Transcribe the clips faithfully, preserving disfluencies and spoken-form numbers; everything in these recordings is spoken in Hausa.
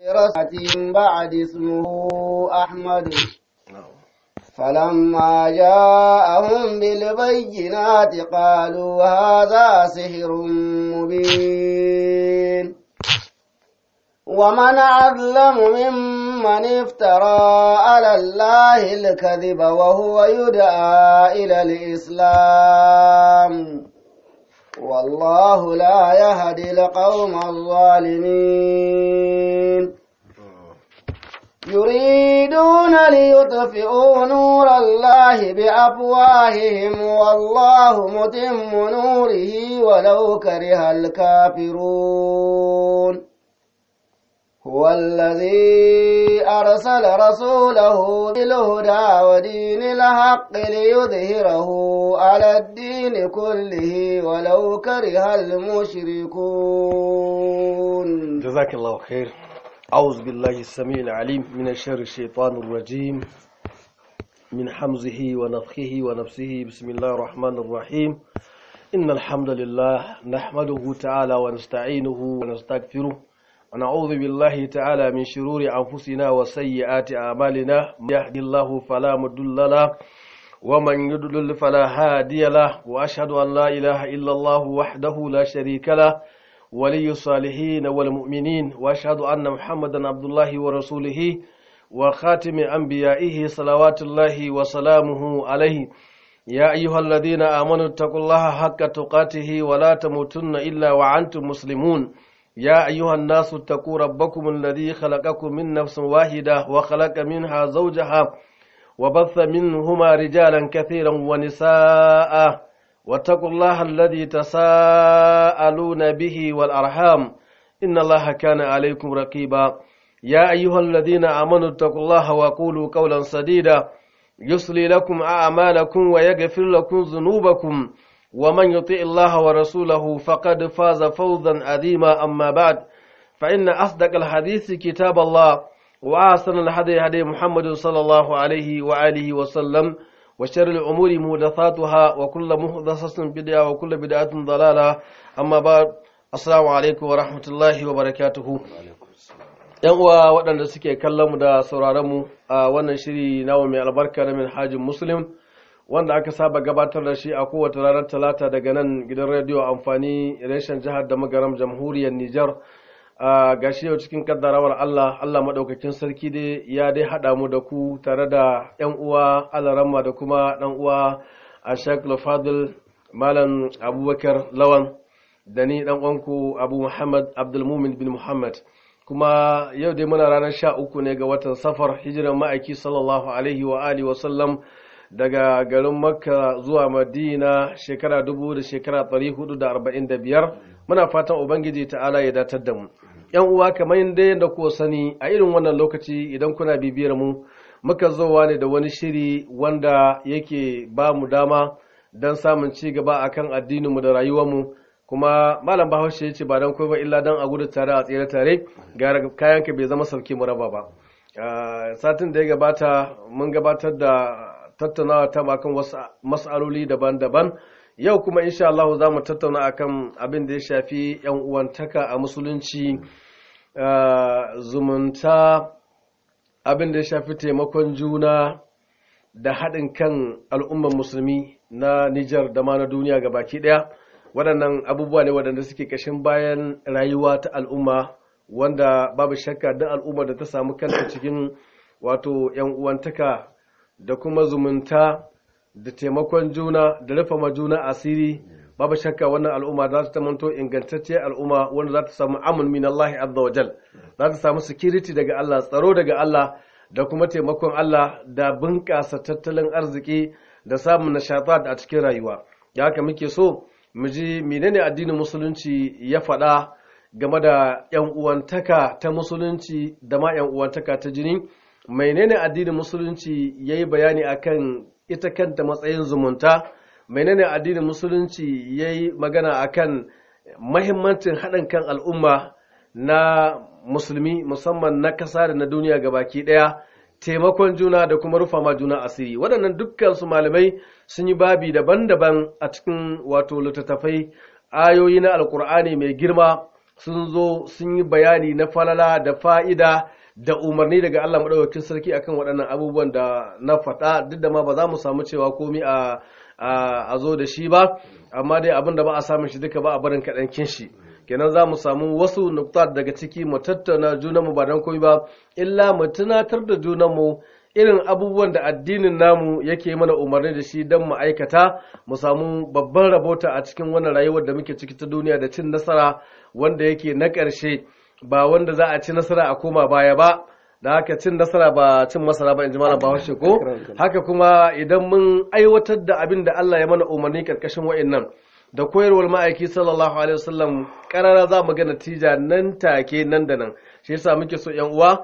رسالة بعد اسمه أحمد فلما جاءهم بالبينات قالوا هذا سحر مبين ومن أظلم ممن افترى على الله الكذب وهو يدعى إلى الإسلام والله لا يهدي القوم الظالمين يريدون ليطفئوا نور الله بأفواههم والله متم نوره ولو كره الكافرون هو الذي أرسل رسوله بالهدى ودين الحق ليظهره على الدين كله ولو كره المشركون. جزاك الله خير. أعوذ بالله السميع العليم من الشر الشيطان الرجيم من حمزه ونفخه ونفسه. بسم الله الرحمن الرحيم. إن الحمد لله نحمده تعالى ونستعينه ونستغفره ونعوذ بالله تعالى من شرور أنفسنا وسيئات أعمالنا. من يهدي الله فلا مضل له ومن يضلل فلا هادي له وأشهد أن لا إله إلا الله وحده لا شريك له ولي الصالحين والمؤمنين وأشهد أن محمدا عبد الله ورسوله وخاتم أنبيائه صلوات الله وسلامه عليه. يا أيها الذين آمنوا اتقوا الله حق تقاته ولا تموتن إلا وأنتم مسلمون. يا أيها الناس اتقوا ربكم الذي خلقكم من نفس واحدة وخلق منها زوجها وبث منهما رجالا كثيرا ونساء واتقوا الله الذي تساءلون به والأرحام إن الله كان عليكم رقيبا. يا أيها الذين آمنوا اتقوا الله وقولوا قولا سديدا يصلي لكم أعمالكم ويغفر لكم ذنوبكم ومن يطع الله ورسوله فقد فاز فوزا عظيما. أما بعد فإن أصدق الحديث كتاب الله وأحسن الهدي هدي محمد صلى الله عليه وآله وسلم وشر الأمور محدثاتها وكل محدثة بدعة وكل بدعة ضلالة. أما بعد السلام عليكم ورحمة الله وبركاته. ‘Yan uwa waɗanda suke kallon mu da sauraron mu a wannan shiri nawa mai albarka na Minhajul Muslim wanda aka saba gabatar da shi a kowace ranar talata daga nan gidan rediyo amfani reshen jihar da magaram jamhuriyar Nijar. Ga shi yau cikin kaddarawar Allah, Allah maɗaukakin sarki dai ya dai haɗa mu da ku tare da ‘yan uwa Alaramma da kuma ɗan uwa a Sheikh Fadil Malam Abubakar Lawan da ni ɗan uwanku Abu Muhammad Abdulmumin bin Muhammad. Kuma yau dai muna ranar sha uku ne ga watan safar hijiran ma'aiki sallallahu alaihi wa alihi wa sallam daga garin Makka zuwa Madina shekara dubu da shekara ɗari hudu da arba'in da biyar. Muna fatan Ubangiji ta'ala ya datar da mu. ‘Yan uwa kamar yadda kuka sani a irin wannan lokaci idan kuna bibiyar mu muka zowa ne da wani shiri wanda yake ba mu dama don samun ci gaba akan addininmu da rayuwarmu. Kuma malam Bahaushe ya ce ba don kai ba illa don a gudu tare a tsere tare ga kayanka bai zama sauke mu raba ba. Satin da ya gabata mun gabatar da tattaunawa ta akan wasu mas'aloli daban-daban. Yau kuma insha Allah za mu tattauna akan abin da ya shafi yan uwantaka a musulunci, zumunta, abin da ya shafi taimakon juna da haɗin kan al'ummar musulmi na Nijar da ma na duniya gabaki ɗaya. Waɗannan abubuwa ne waɗanda suke ƙashin bayan rayuwa ta al'umma wanda babu shakka duk al'ummar da ta samu kanta cikin wato yan uwantaka da kuma zumunta da taimakon juna da rufe ma juna asiri babu shakka wannan al'umma za ta tamanto ingantacciyar al'umma wanda za ta samu amun min Allah azza wa jal, za ta samu security daga Allah, tsaro daga Allah da kuma taimakon Allah da bunƙasa tattalin arziki da samun nishaɗat a cikin rayuwa. Ya haka muke so mu ji menene addinin musulunci ya faɗa game da yan uwantaka ta musulunci da ma yan uwantaka ta jini. Menene addinin musulunci yayi bayani akan ita kanta matsayin zumunta, menene addinin musulunci yayi magana akan mahimmancin haɗin kan al'umma na musulmi musamman na ƙasa da na duniya gabaki ɗaya, taimakon juna da kuma rufa ma juna asiri. Waɗannan dukkan su malamai sun yi babi daban-daban a cikin wato littattafai ayoyi na alkur'ani mai girma sun zo sun yi bayani na falala da fa'ida da umarni daga Allah madaukakin sarki akan waɗannan abubuwan da na faɗa, duk da ma ba za mu samu cewa komai a a zo da shi ba, amma dai abin da ba a samun shi duka ba a barin kaɗankin shi. Kenan za mu samu wasu nukta daga ciki mu tattauna junanmu ba don komai ba illa mu tunatar da junanmu irin abubuwan da addinin namu yake mana umarni da shi don mu aikata, mu samu babban rabota a cikin wannan rayuwar da muke ciki ta duniya da cin nasara wanda yake na ƙarshe, ba wanda za a ci nasara a koma baya ba. Da haka cin nasara ba cin masara ba in ji malam Bahaushe ko haka kuma idan mun aiwatar da abin da Allah ya mana umarni karkashin wa'annan da koyarwar ma'aiki sallallahu alaihi wasallam, karara za mu ga natija nan take nan da nan. Shi yasa muke so yan uwa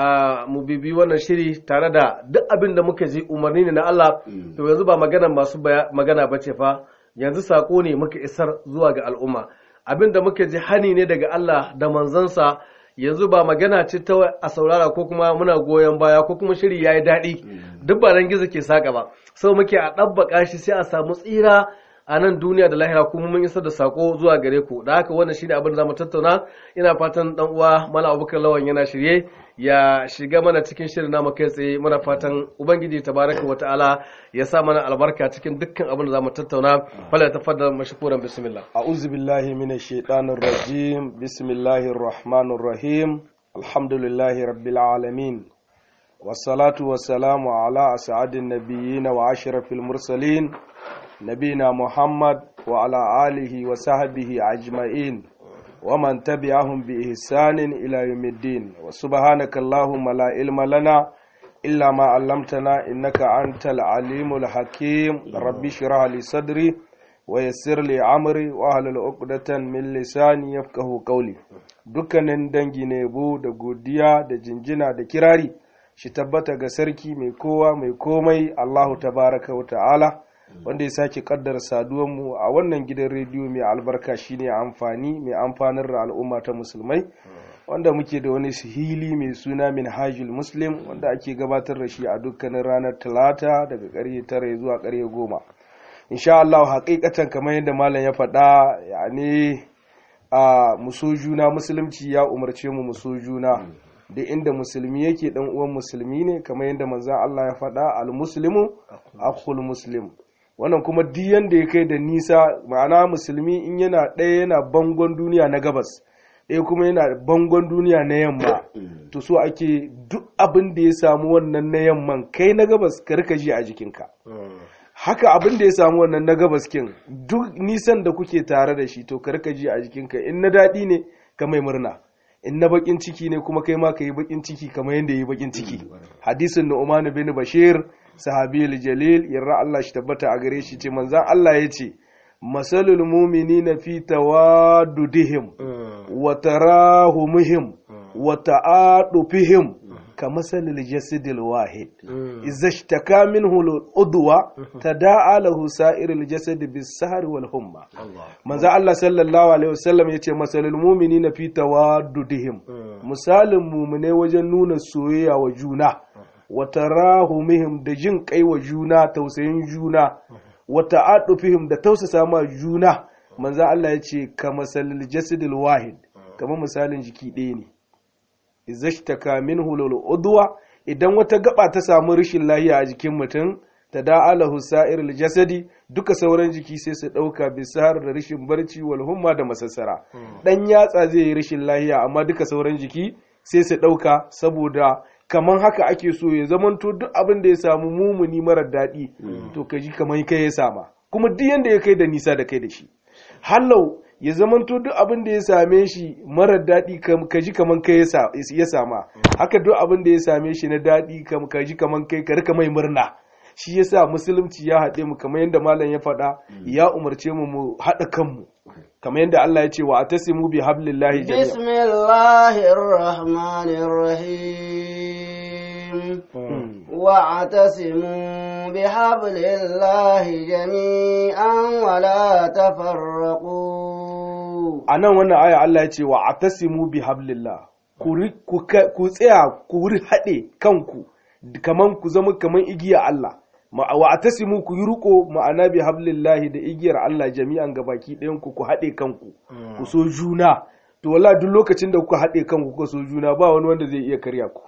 mu bibi wannan shiri tare da duk abin da muka ji umarni ne na Allah. To yanzu ba magana masu magana bace fa, yanzu sako ne muka isar zuwa ga al'umma. Abin da muka ji hani ne daga Allah da manzansa, yanzu ba magana ce ta a saurara ko kuma muna goyon baya ko kuma shiri yayi daɗi, duk ba nan gizo ke saka ba. Sau muke a ɗabbaka shi sai a samu tsira a nan duniya da lahira, kuma mun isar da sako zuwa gare ku. Da haka wannan shine abin da zamu tattauna. Ina fatan dan uwa Malam Abubakar Lawan yana shirye ya shiga mana cikin shirin namu kai tsaye. Muna fatan Ubangiji tabaraka wa ta'ala ya sa mana albarka cikin dukkan abin da zamu tattauna. Fala tafaddal mashkuran, bismillah. A'udhu billahi minash shaitanir rajim. Bismillahir rahmanir rahim. Alhamdulillahi rabbil alamin. Wassalatu wassalamu ala as'adin nabiyyin wa ashrafil mursalin. نبينا محمد وعلى آله وصحبه أجمعين ومن تبعهم بإحسان إلى يوم الدين وسبحانك اللهم لا علم لنا إلا ما علمتنا إنك أنت العليم الحكيم ربي اشرح لي صدري ويسر لي أمري واحلل عقدة من لساني يفقهوا قولي. dukkanin dangi ne bu da godiya da jinjina da kirari shi tabbata ga sarki mai kowa mai komai Allahu tabaraka wa ta'ala, wanda ya sake kaddara saduwanmu a wannan gidan rediyo mai albarka shine amfani mai amfanar da al'umma ta musulmai, wanda muke da wani hili mai suna Minhajul Muslim wanda ake gabatar da shi a dukkanin ranar talata daga ƙarfe tara zuwa ƙarfe goma. Insha Allah haƙiƙatan kamar yadda malam ya faɗa, yani a muso juna, musulunci ya umarce mu muso juna da inda musulmi yake dan uwan musulmi ne, kamar yadda manzon Allah ya faɗa al-muslimu akhul muslim. Wannan kuma duk yanda ya kai da nisa, ma'ana musulmi in yana ɗaya yana bangon duniya na gabas, ɗaya kuma yana bangon duniya na yamma, to so ake duk abin da ya samu wannan na yamman kai na gabas ka rika ji a jikinka. Haka abin da ya samu wannan na gabas kin duk nisan da kuke tare da shi to ka rika ji a jikinka. In na daɗi ne ka mai murna, in na bakin ciki ne kuma kai ma ka yi bakin ciki kamar yadda yi bakin ciki. Hadisin Nu'man bin Bashir sahabiyul jalil yarra Allah shi tabbata a gare shi ce manzan Allah ya ce masalul mu'minina fi tawaddudihim wa tarahumihim wa ta'adufihim kamasalil jasadil wahid idza ishtaka minhu al-udwa tada'a lahu sa'irul jasad bis-sahri wal humma. Manzan Allah sallallahu alaihi wasallam ya ce masalul mu'minina fi tawaddudihim, misalin mu'mine wajen nuna soyayya wa juna, wata rahumihim da jin kai wa juna, tausayin juna, wata adufihim da tausasa ma juna. Manzan Allah ya ce ka masalil jasadil wahid, kamar misalin jiki ɗaya ne. Izashtaka minhu lil udwa, idan wata gaba ta samu rashin lahiya a jikin mutum, ta da'alahu sa'iril jasadi, duka sauran jiki sai su ɗauka bisar da rashin barci wal humma da masassara. Dan yatsa zai yi rashin lahiya amma duka sauran jiki sai su ɗauka, saboda kaman haka ake so ya zamanto duk abin da ya samu mumuni marar daɗi to ka ji kaman kai ya sama, kuma duk yanda ya kai da nisa da kai da shi. Hallau ya zamanto duk abin da ya same shi marar daɗi ka ji kaman kai ya sama, haka duk abin da ya same shi na daɗi ka ji kaman kai ka rika mai murna. Shi yasa musulunci ya haɗe mu kamar yadda malam ya faɗa, ya umarce mu mu haɗa kanmu kamar yadda Allah ya ce wa atasimu bi hablillahi jami'a. Bismillahir rahmanir rahim. Wa atasimu bi hablillahi jami'an wa la tafarraqu. Anan wannan aya Allah ya ce wa atasimu bi hablillah, ku tsaya ku haɗe kanku kaman ku zama kaman igiya Allah. Wa atasimu ku yi riko ma'ana bi hablillahi da igiyar Allah jami'an gabaki ɗayan ku ku haɗe kanku, ku so juna, to wallahi duk lokacin da kuka haɗe kanku kuka so juna ba wani wanda zai iya karya ku.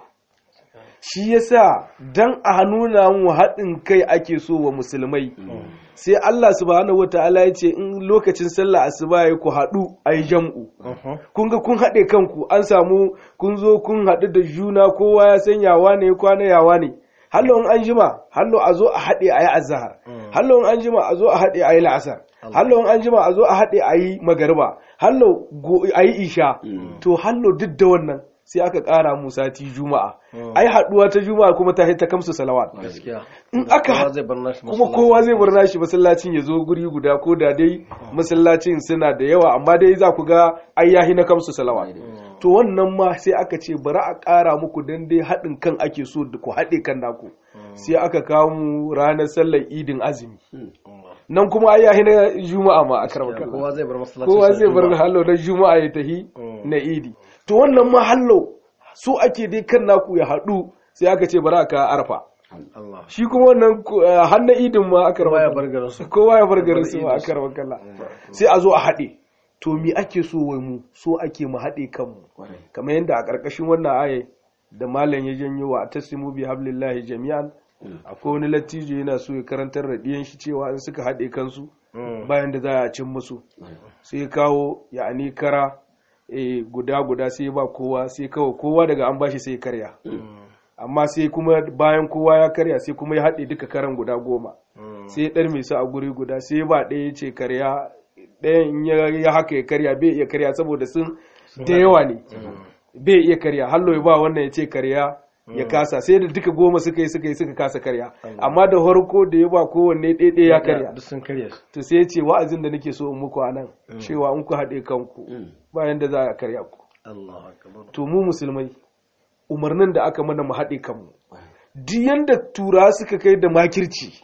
Shi yasa dan a nuna mu haɗin kai ake so wa musulmai sai Allah subhanahu wataala ya ce in lokacin sallah asuba yayi ku haɗu ayi jam'u. Kun ga kun haɗe kanku an samu kun zo kun haɗu da juna kowa ya san yawa ne kwana yawa ne. Hallo in an jima hallo a zo a haɗe ayi azhar. Hallo in an jima a zo a haɗe ayi la'asar. Hallo in an jima a zo a haɗe ayi magariba. Hallo ayi isha. To hallo duk da wannan sai aka ƙara mu sati juma'a. Ai haɗuwa ta juma'a kuma ta ta kamsu salawat. In aka kuma kowa zai bar nashi masallacin ya zo guri guda ko da dai masallacin suna da yawa amma dai za ku ga ai yahi na kamsu salawat. To wannan ma sai aka ce bari a ƙara muku dan dai haɗin kan ake so ku haɗe kan naku. Sai aka kawo mu ranar sallar idin azumi. Nan kuma ai yahi na juma'a ma a karɓar kowa zai bar masallaci kowa zai bar hallo na juma'a ya tahi na idi. To wannan ma hallo so ake dai kan naku ya haɗu sai aka ce bari aka arfa. Shi kuma wannan har na idin ma aka kowa ya bar garin su kowa ya bar garin su ma aka karɓar kalla. Sai a zo a haɗe. To me ake so wai mu so ake mu haɗe kanmu kamar yadda a ƙarƙashin wannan aye da malam ya janyo wa tasimu bi hablillahi jami'an. Akwai wani lattijo yana so ya karantar da ɗiyan shi cewa in suka haɗe kansu bayan da za a cin musu sai ya kawo ya'ani kara guda guda sai ba kowa sai kawo kowa daga an bashi sai karya amma sai kuma bayan kowa ya karya sai kuma ya haɗe duka karan guda goma sai ya ɗar mai su a guri guda sai ba ɗaya ce karya ɗayan ya haka ya karya bai iya karya saboda sun da yawa ne bai iya karya hallo ya ba wannan ya ce karya ya kasa sai da duka goma suka yi suka yi suka kasa karya amma da harko da ya ba kowanne ɗaiɗaya ya karya to sai ya ce wa'azin da nake so in muku a nan cewa in ku haɗe kanku bayan da za a karya ku to mu musulmai umarnin da aka mana mu haɗe kanmu duk yanda tura suka kai da makirci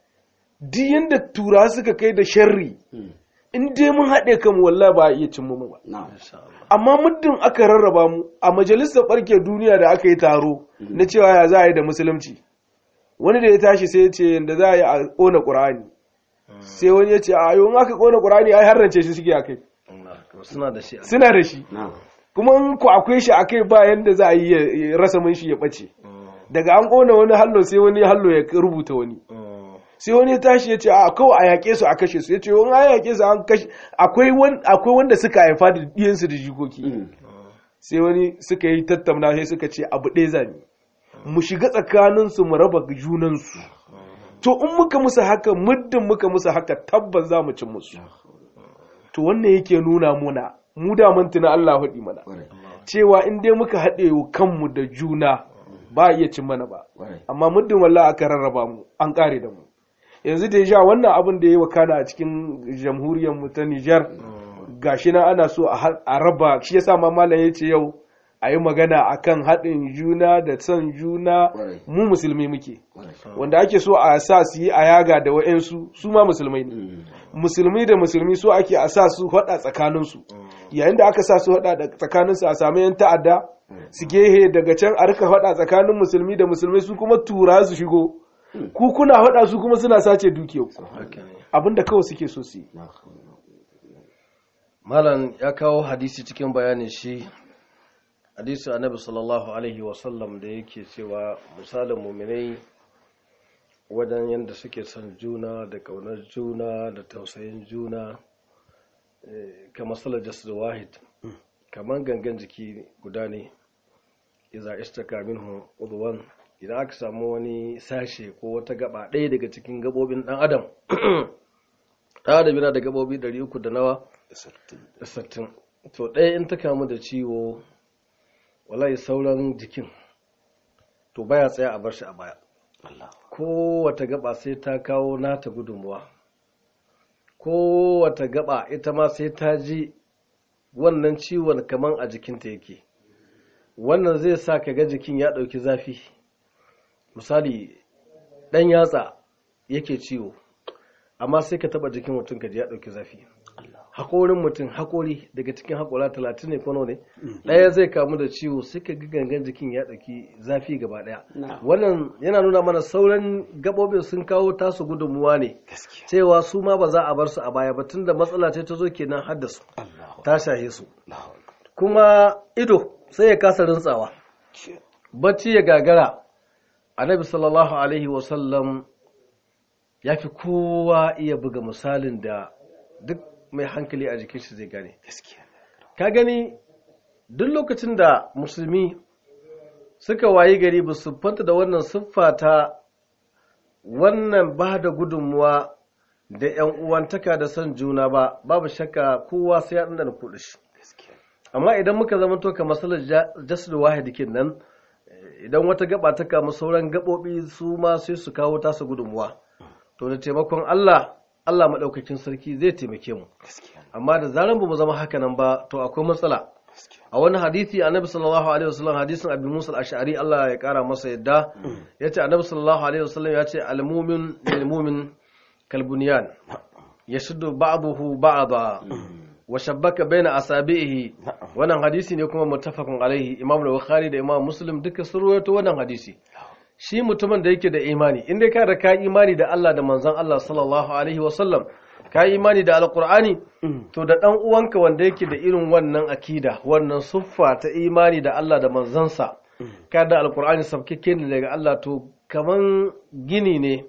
duk yanda tura suka kai da sharri in dai mun haɗe kanmu wallahi ba a iya cin mu ba amma muddin aka rarraba mu a majalisar ɓarke duniya da aka yi taro na cewa ya za a yi da musulunci wani da ya tashi sai ya ce yadda za a yi a ƙona ƙur'ani sai wani ya ce a yau in aka ƙona ƙur'ani ai harrance shi suke a kai suna da shi kuma in ku akwai shi a kai ba yadda za a yi rasa mun shi ya ɓace daga an ƙona wani hallo sai wani hallo ya rubuta wani sai wani ya tashi ya ce a kawai a yaƙe su a kashe su ya ce wani a yaƙe su an kashe akwai wanda suka haifa da ɗiyansu da jikoki sai wani suka yi tattauna sai suka ce abu ɗaya zami mu shiga tsakaninsu mu raba junansu to in muka musu haka muddin muka musu haka tabbas za mu cin musu to wannan yake nuna muna mu da mantuna Allah haɗi mana cewa in dai muka haɗe kanmu da juna ba a iya cin mana ba amma muddin wallahi aka rarraba mu an ƙare da mu yanzu da ya wannan abin da ya yi wakana a cikin jamhuriyar mu ta Nijar gashi na ana so a raba shi yasa ma malam yace yau a yi magana akan haɗin juna da son juna mu musulmi muke wanda ake so a sa su yi a yaga da wa'ensu su ma musulmai ne musulmi da musulmi so ake a sa su haɗa tsakaninsu yayin da aka sa su haɗa tsakaninsu a sami yan ta'adda su gehe daga can a rika haɗa tsakanin musulmi da musulmai su kuma tura su shigo ku kuna haɗa su kuma suna sace dukiyarku abinda kawai suke so su yi. Malam ya kawo hadisi cikin bayanin shi hadisi annabi sallallahu alaihi wasallam da yake cewa misalin muminai wajen yadda suke son juna da kaunar juna da tausayin juna kamar salar jasad wahid kamar gangan jiki guda ne idza ishtaka minhu udwan idan aka samu wani sashe ko wata gaba ɗaya daga cikin gabobin ɗan adam ɗan adam yana da gabobi ɗari uku da nawa da sittin to ɗaya in ta kamu da ciwo wallahi sauran jikin to baya tsaya a bar shi a baya ko wata gaba sai ta kawo nata gudunmuwa ko wata gaba ita ma sai ta ji wannan ciwon kaman a jikinta yake wannan zai sa ka ga jikin ya ɗauki zafi misali ɗan yatsa yake ciwo amma sai ka taba jikin mutum ka ji ya ɗauki zafi haƙorin mutum haƙori daga cikin haƙora talatin ne ko ne ɗaya zai kamu da ciwo sai ka ga gangan jikin ya ɗauki zafi gaba ɗaya wannan yana nuna mana sauran gaɓoɓin sun kawo tasu gudunmuwa ne cewa su ma ba za a bar su a baya ba tunda matsala ce ta zo kenan haddasu ta shahe su kuma ido sai ya kasa rintsawa, bacci ya gagara. Annabi sallallahu alaihi wasallam ya fi kowa iya buga misalin da duk mai hankali a jikin shi zai gane. Ka gani duk lokacin da musulmi suka wayi gari ba su fanta da wannan siffa ta wannan ba da gudunmuwa da ‘yan uwantaka da son juna ba, babu shakka kowa sai ya ɗanɗana kuɗi shi. Amma idan muka zama to ka masalar jasad wahidi kin nan, idan wata gaba ta kama sauran gaɓoɓi su ma sai su kawo tasa gudunmuwa, to da taimakon Allah, Allah maɗaukakin sarki zai taimake mu. Amma da zaran ba mu zama haka nan ba, to akwai matsala. A wani hadisi annabi sallallahu alaihi wasallam, hadisin Abi Musa al-Ash'ari, Allah ya kara masa yadda, yace annabi sallallahu alaihi wasallam yace al-mu'min lil mu'min kal bunyan yashuddu ba'dahu ba'da wa shabbaka baina asabihi. Wannan hadisi ne kuma muttafaqun alaihi. Imam Bukhari da Imam Muslim duka sun rawaito wannan hadisi. Shi mutumin da yake da imani, in dai ka da ka imani da Allah da manzon Allah sallallahu alaihi wasallam, ka yi imani da alkur'ani, to da ɗan uwanka wanda yake da irin wannan akida, wannan suffa ta imani da Allah da manzansa, ka da alkur'ani sabkake ne daga Allah, to kaman gini ne,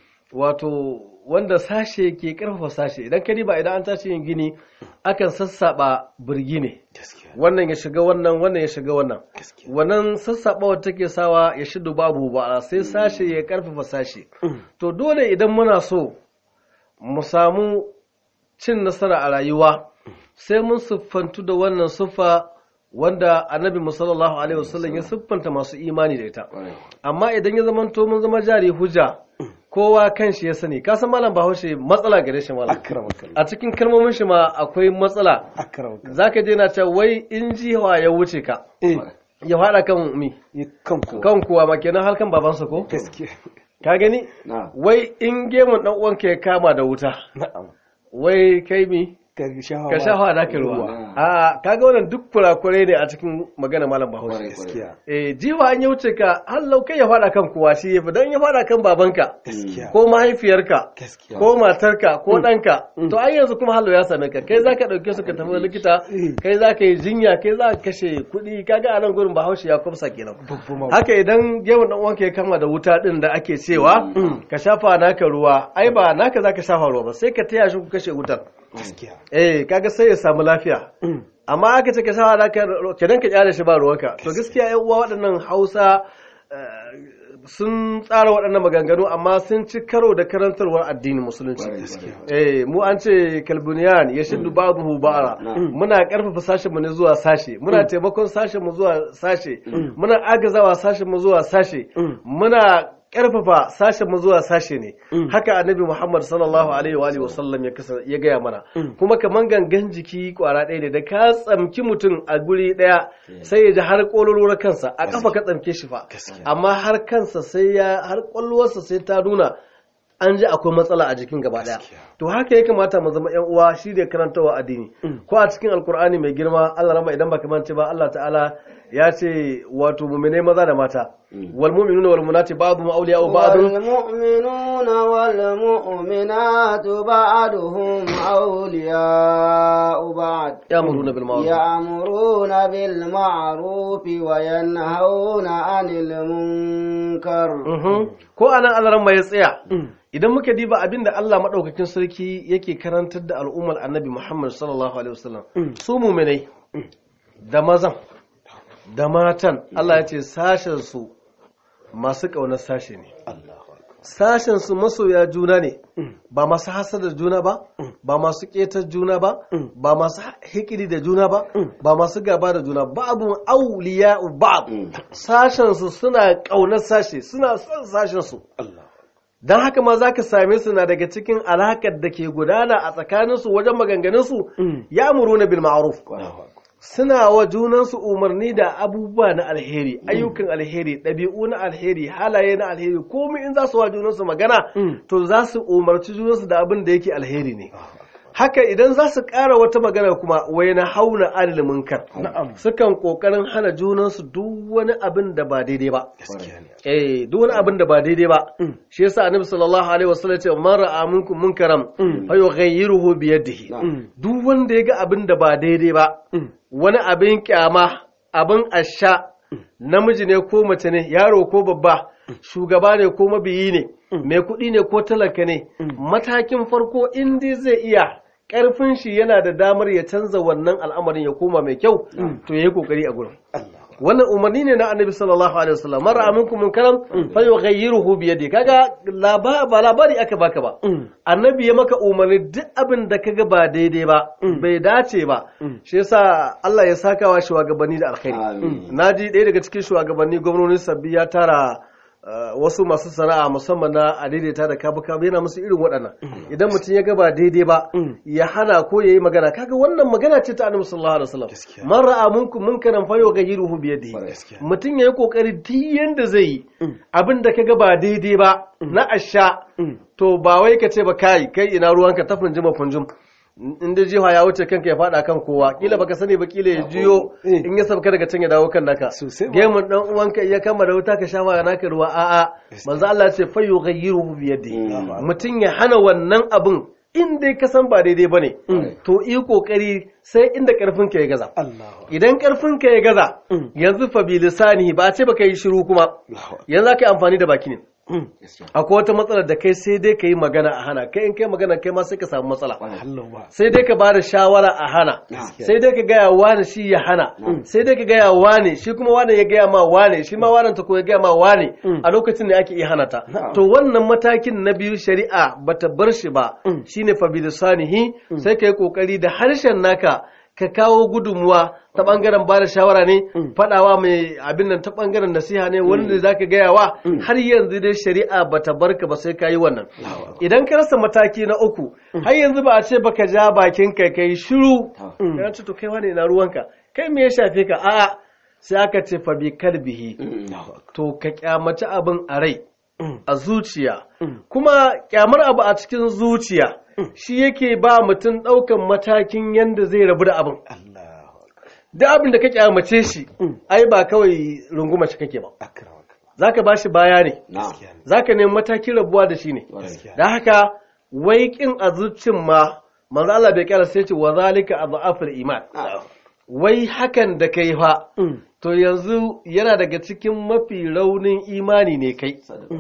wato wanda sashe ke karfafa sashe. Idan ka ba idan an tashi yin gini akan sassaba birgi ne, wannan ya shiga wannan, wannan ya shiga wannan, wannan sassaɓawar take sawa ya shidu babu ba, sai sashe ya karfafa sashe. To dole idan muna so mu samu cin nasara a rayuwa, sai mun siffantu da wannan siffa wanda annabi sallallahu alaihi wasallam ya siffanta masu imani da ita. Amma idan ya zama to mun zama jari hujja, kowa kan shi ya sani. Ka san malam Bahaushe matsala gare shi malam, a cikin kalmomin shi ma akwai matsala. Zaka je na cewa wai in jiwa ya wuce ka ya fada kan mi kan kuwa ma kenan har kan babansa ko ka gani wai in gemun dan uwanka ya kama da wuta, wai kai mi ka shafa da ka ruwa. A kaga wannan duk kurakure ne a cikin magana malam Bahaushe. Eh jiwa an ya wuce ka hallau kai ya fada kan kuwa shi yafi, dan ya fada kan babanka ko mahaifiyarka ko matarka ko danka, to ai yanzu kuma hallau ya same ka, kai zaka dauke su ka tafi likita, kai zaka yi jinya, kai zaka kashe kuɗi. Kaga a nan gurin Bahaushe ya kwamsa kenan. Haka idan gemun dan uwanka ya kama da wuta din da ake cewa ka shafa naka ruwa, ai ba naka zaka shafa ruwa ba, sai ka taya shi ku kashe wutar. Eh kaga sai ya samu lafiya. Amma aka ce ka shawa da kenan ka kyale shi ba ruwanka. To gaskiya ƴan uwa waɗannan Hausa sun tsara waɗannan maganganu amma sun ci karo da karantarwar addinin musulunci. Eh mu an ce kalbuniyan ya shiddu ba'dahu ba'ara, muna karfafa sashen mu ne zuwa sashe, muna taimakon sashen mu zuwa sashe, muna agazawa sashen mu zuwa sashe, muna karfafa sashen mu zuwa sashe ne. Haka annabi Muhammad sallallahu alaihi wa alihi wasallam ya kasa ya gaya mana. Kuma kaman gangan jiki kwara ɗaya ne, da ka tsamki mutum a guri ɗaya sai ya ji har kololuwar kansa, a kafa ka tsamke shi fa, amma har kansa sai ya har kwalluwarsa sai ta nuna an ji akwai matsala a jikin gaba ɗaya. To haka ya kamata mu zama ƴan uwa, shi da karantawa addini. Ko a cikin alkur'ani mai girma, Allah rama idan baka mance ba, Allah ta'ala ya ce wato mu'minai maza da mata, wal mu'minuna wal mu'minati ba'dhum awliya'u ba'd, wal mu'minuna wal mu'minatu ba'duhum awliya'u ba'd, ya'muruna bil ma'ruf ya'muruna bil ma'ruf wa yanhauna 'anil munkar. Ko anan Allah ran ya tsaya. Idan muka diba abinda Allah madaukakin sarki yake karantar da al'ummar Annabi Muhammad sallallahu alaihi wasallam, su mu'minai da mazan da matan, Allah ya ce sashen su masu ƙaunar sashe ne, sashen su masoya juna ne, ba masu hasadar juna ba, ba masu ƙetar juna ba, ba masu hikiri da juna ba, ba masu gaba da juna ba, abu auliya ba. Sashen su suna ƙaunar sashe, suna son sashen su. Don haka ma za ka same su na daga cikin alakar da ke gudana a tsakaninsu wajen maganganunsu, ya muru na bil ma'ruf, suna wa junansu umarni da abubuwa na alheri, ayyukan alheri, ɗabi'u na alheri, halaye na alheri. Komai in za su wa junansu magana, to za su umarci junansu da abin da yake alheri ne. Haka idan za su ƙara wata magana kuma, wai na hauna anil munkar, sukan ƙoƙarin hana junansu duk wani abin da ba daidai ba. Eh, duk wani abin da ba daidai ba. Shi yasa Annabi sallallahu alaihi wasallam ya ce man ra'a minkum munkaran fa yughayyiruhu bi yadihi. Duk wanda ya ga abin da ba daidai ba, wani abin kyama abin asha namiji ne ko mace ne yaro ko babba shugaba ne ko mabiyi ne mai kuɗi ne ko talaka ne matakin farko in dai zai iya ƙarfin shi yana da damar ya canza wannan al'amarin ya koma mai kyau to yayi kokari a gurin wannan umarni ne na annabi sallallahu alaihi wasallam man ra'a minkum munkaran falyughayyiruhu bi yadihi kaga ba labari aka baka ba annabi ya maka umarni duk abin da kaga ba daidai ba bai dace ba shi yasa Allah ya saka wa shugabanni da alkhairi naji ɗaya daga cikin shugabanni gwamnati sabbi ya tara wasu masu sana'a musamman na a daidaita da kabu kabu yana musu irin waɗannan idan mutum ya ga ba daidai ba ya hana ko yayi magana kaga wannan magana ce ta annabi sallallahu alaihi wasallam man ra'a minkum munkaran falyughayyiruhu bi yadihi mutum yayi kokari duk yanda zai yi abin da kaga ba daidai ba na asha to ba wai ka ce ba kai kai ina ruwanka ta funjima funjum in da jiha ya wuce kanka ya fada kan kowa kila baka sani ba kila ya jiyo in ya sabka daga can ya dawo kan naka gemun dan uwanka ya kama da wuta ka sha ma naka ruwa a'a manzo Allah ya ce fa yughayyiruhu bi yadihi mutun ya hana wannan abun in dai ka san ba daidai bane to yi kokari sai inda karfin ka ya gaza idan karfin ka ya gaza yanzu fa bi lisanihi ba ce baka yi shiru kuma yanzu zaka yi amfani da baki ne akwai wata matsalar da kai sai dai ka yi magana a hana kai in kai magana kai ma sai ka samu matsala sai dai ka bada shawara a hana sai dai ka gaya wane shi ya hana sai dai ka gaya wane shi kuma wane ya gaya ma wane shi ma wane ta ko ya gaya ma wane a lokacin da ake iya hana ta to wannan matakin na biyu shari'a bata bar shi ba shine fa bilisanihi sai ka yi kokari da harshen naka ka kawo gudunmuwa ta bangaren bada shawara ne fadawa mai abin nan ta bangaren nasiha ne wanda zaka gaya wa har yanzu dai shari'a bata barka ba sai kayi wannan idan ka rasa mataki na uku har yanzu ba a ce baka ja bakin ka kai shiru kana ce to kai wane na ruwanka kai me ya shafe ka a'a sai aka ce fa bi kalbihi to ka kyamaci abin a rai a zuciya kuma kyamar abu a cikin zuciya shi yake ba mutum ɗaukan matakin yadda zai rabu da abin. Da abin da ka kyamace shi, ai ba kawai runguma shi kake ba. Za ka ba shi baya ne, za ka nemi matakin rabuwa da shi ne. Da haka, wai ƙin a zucin ma, manzo Allah bai kyara sai ce wa zalika adhaful iman. Wai hakan da kai fa, to yanzu yana daga cikin mafi raunin imani ne kai.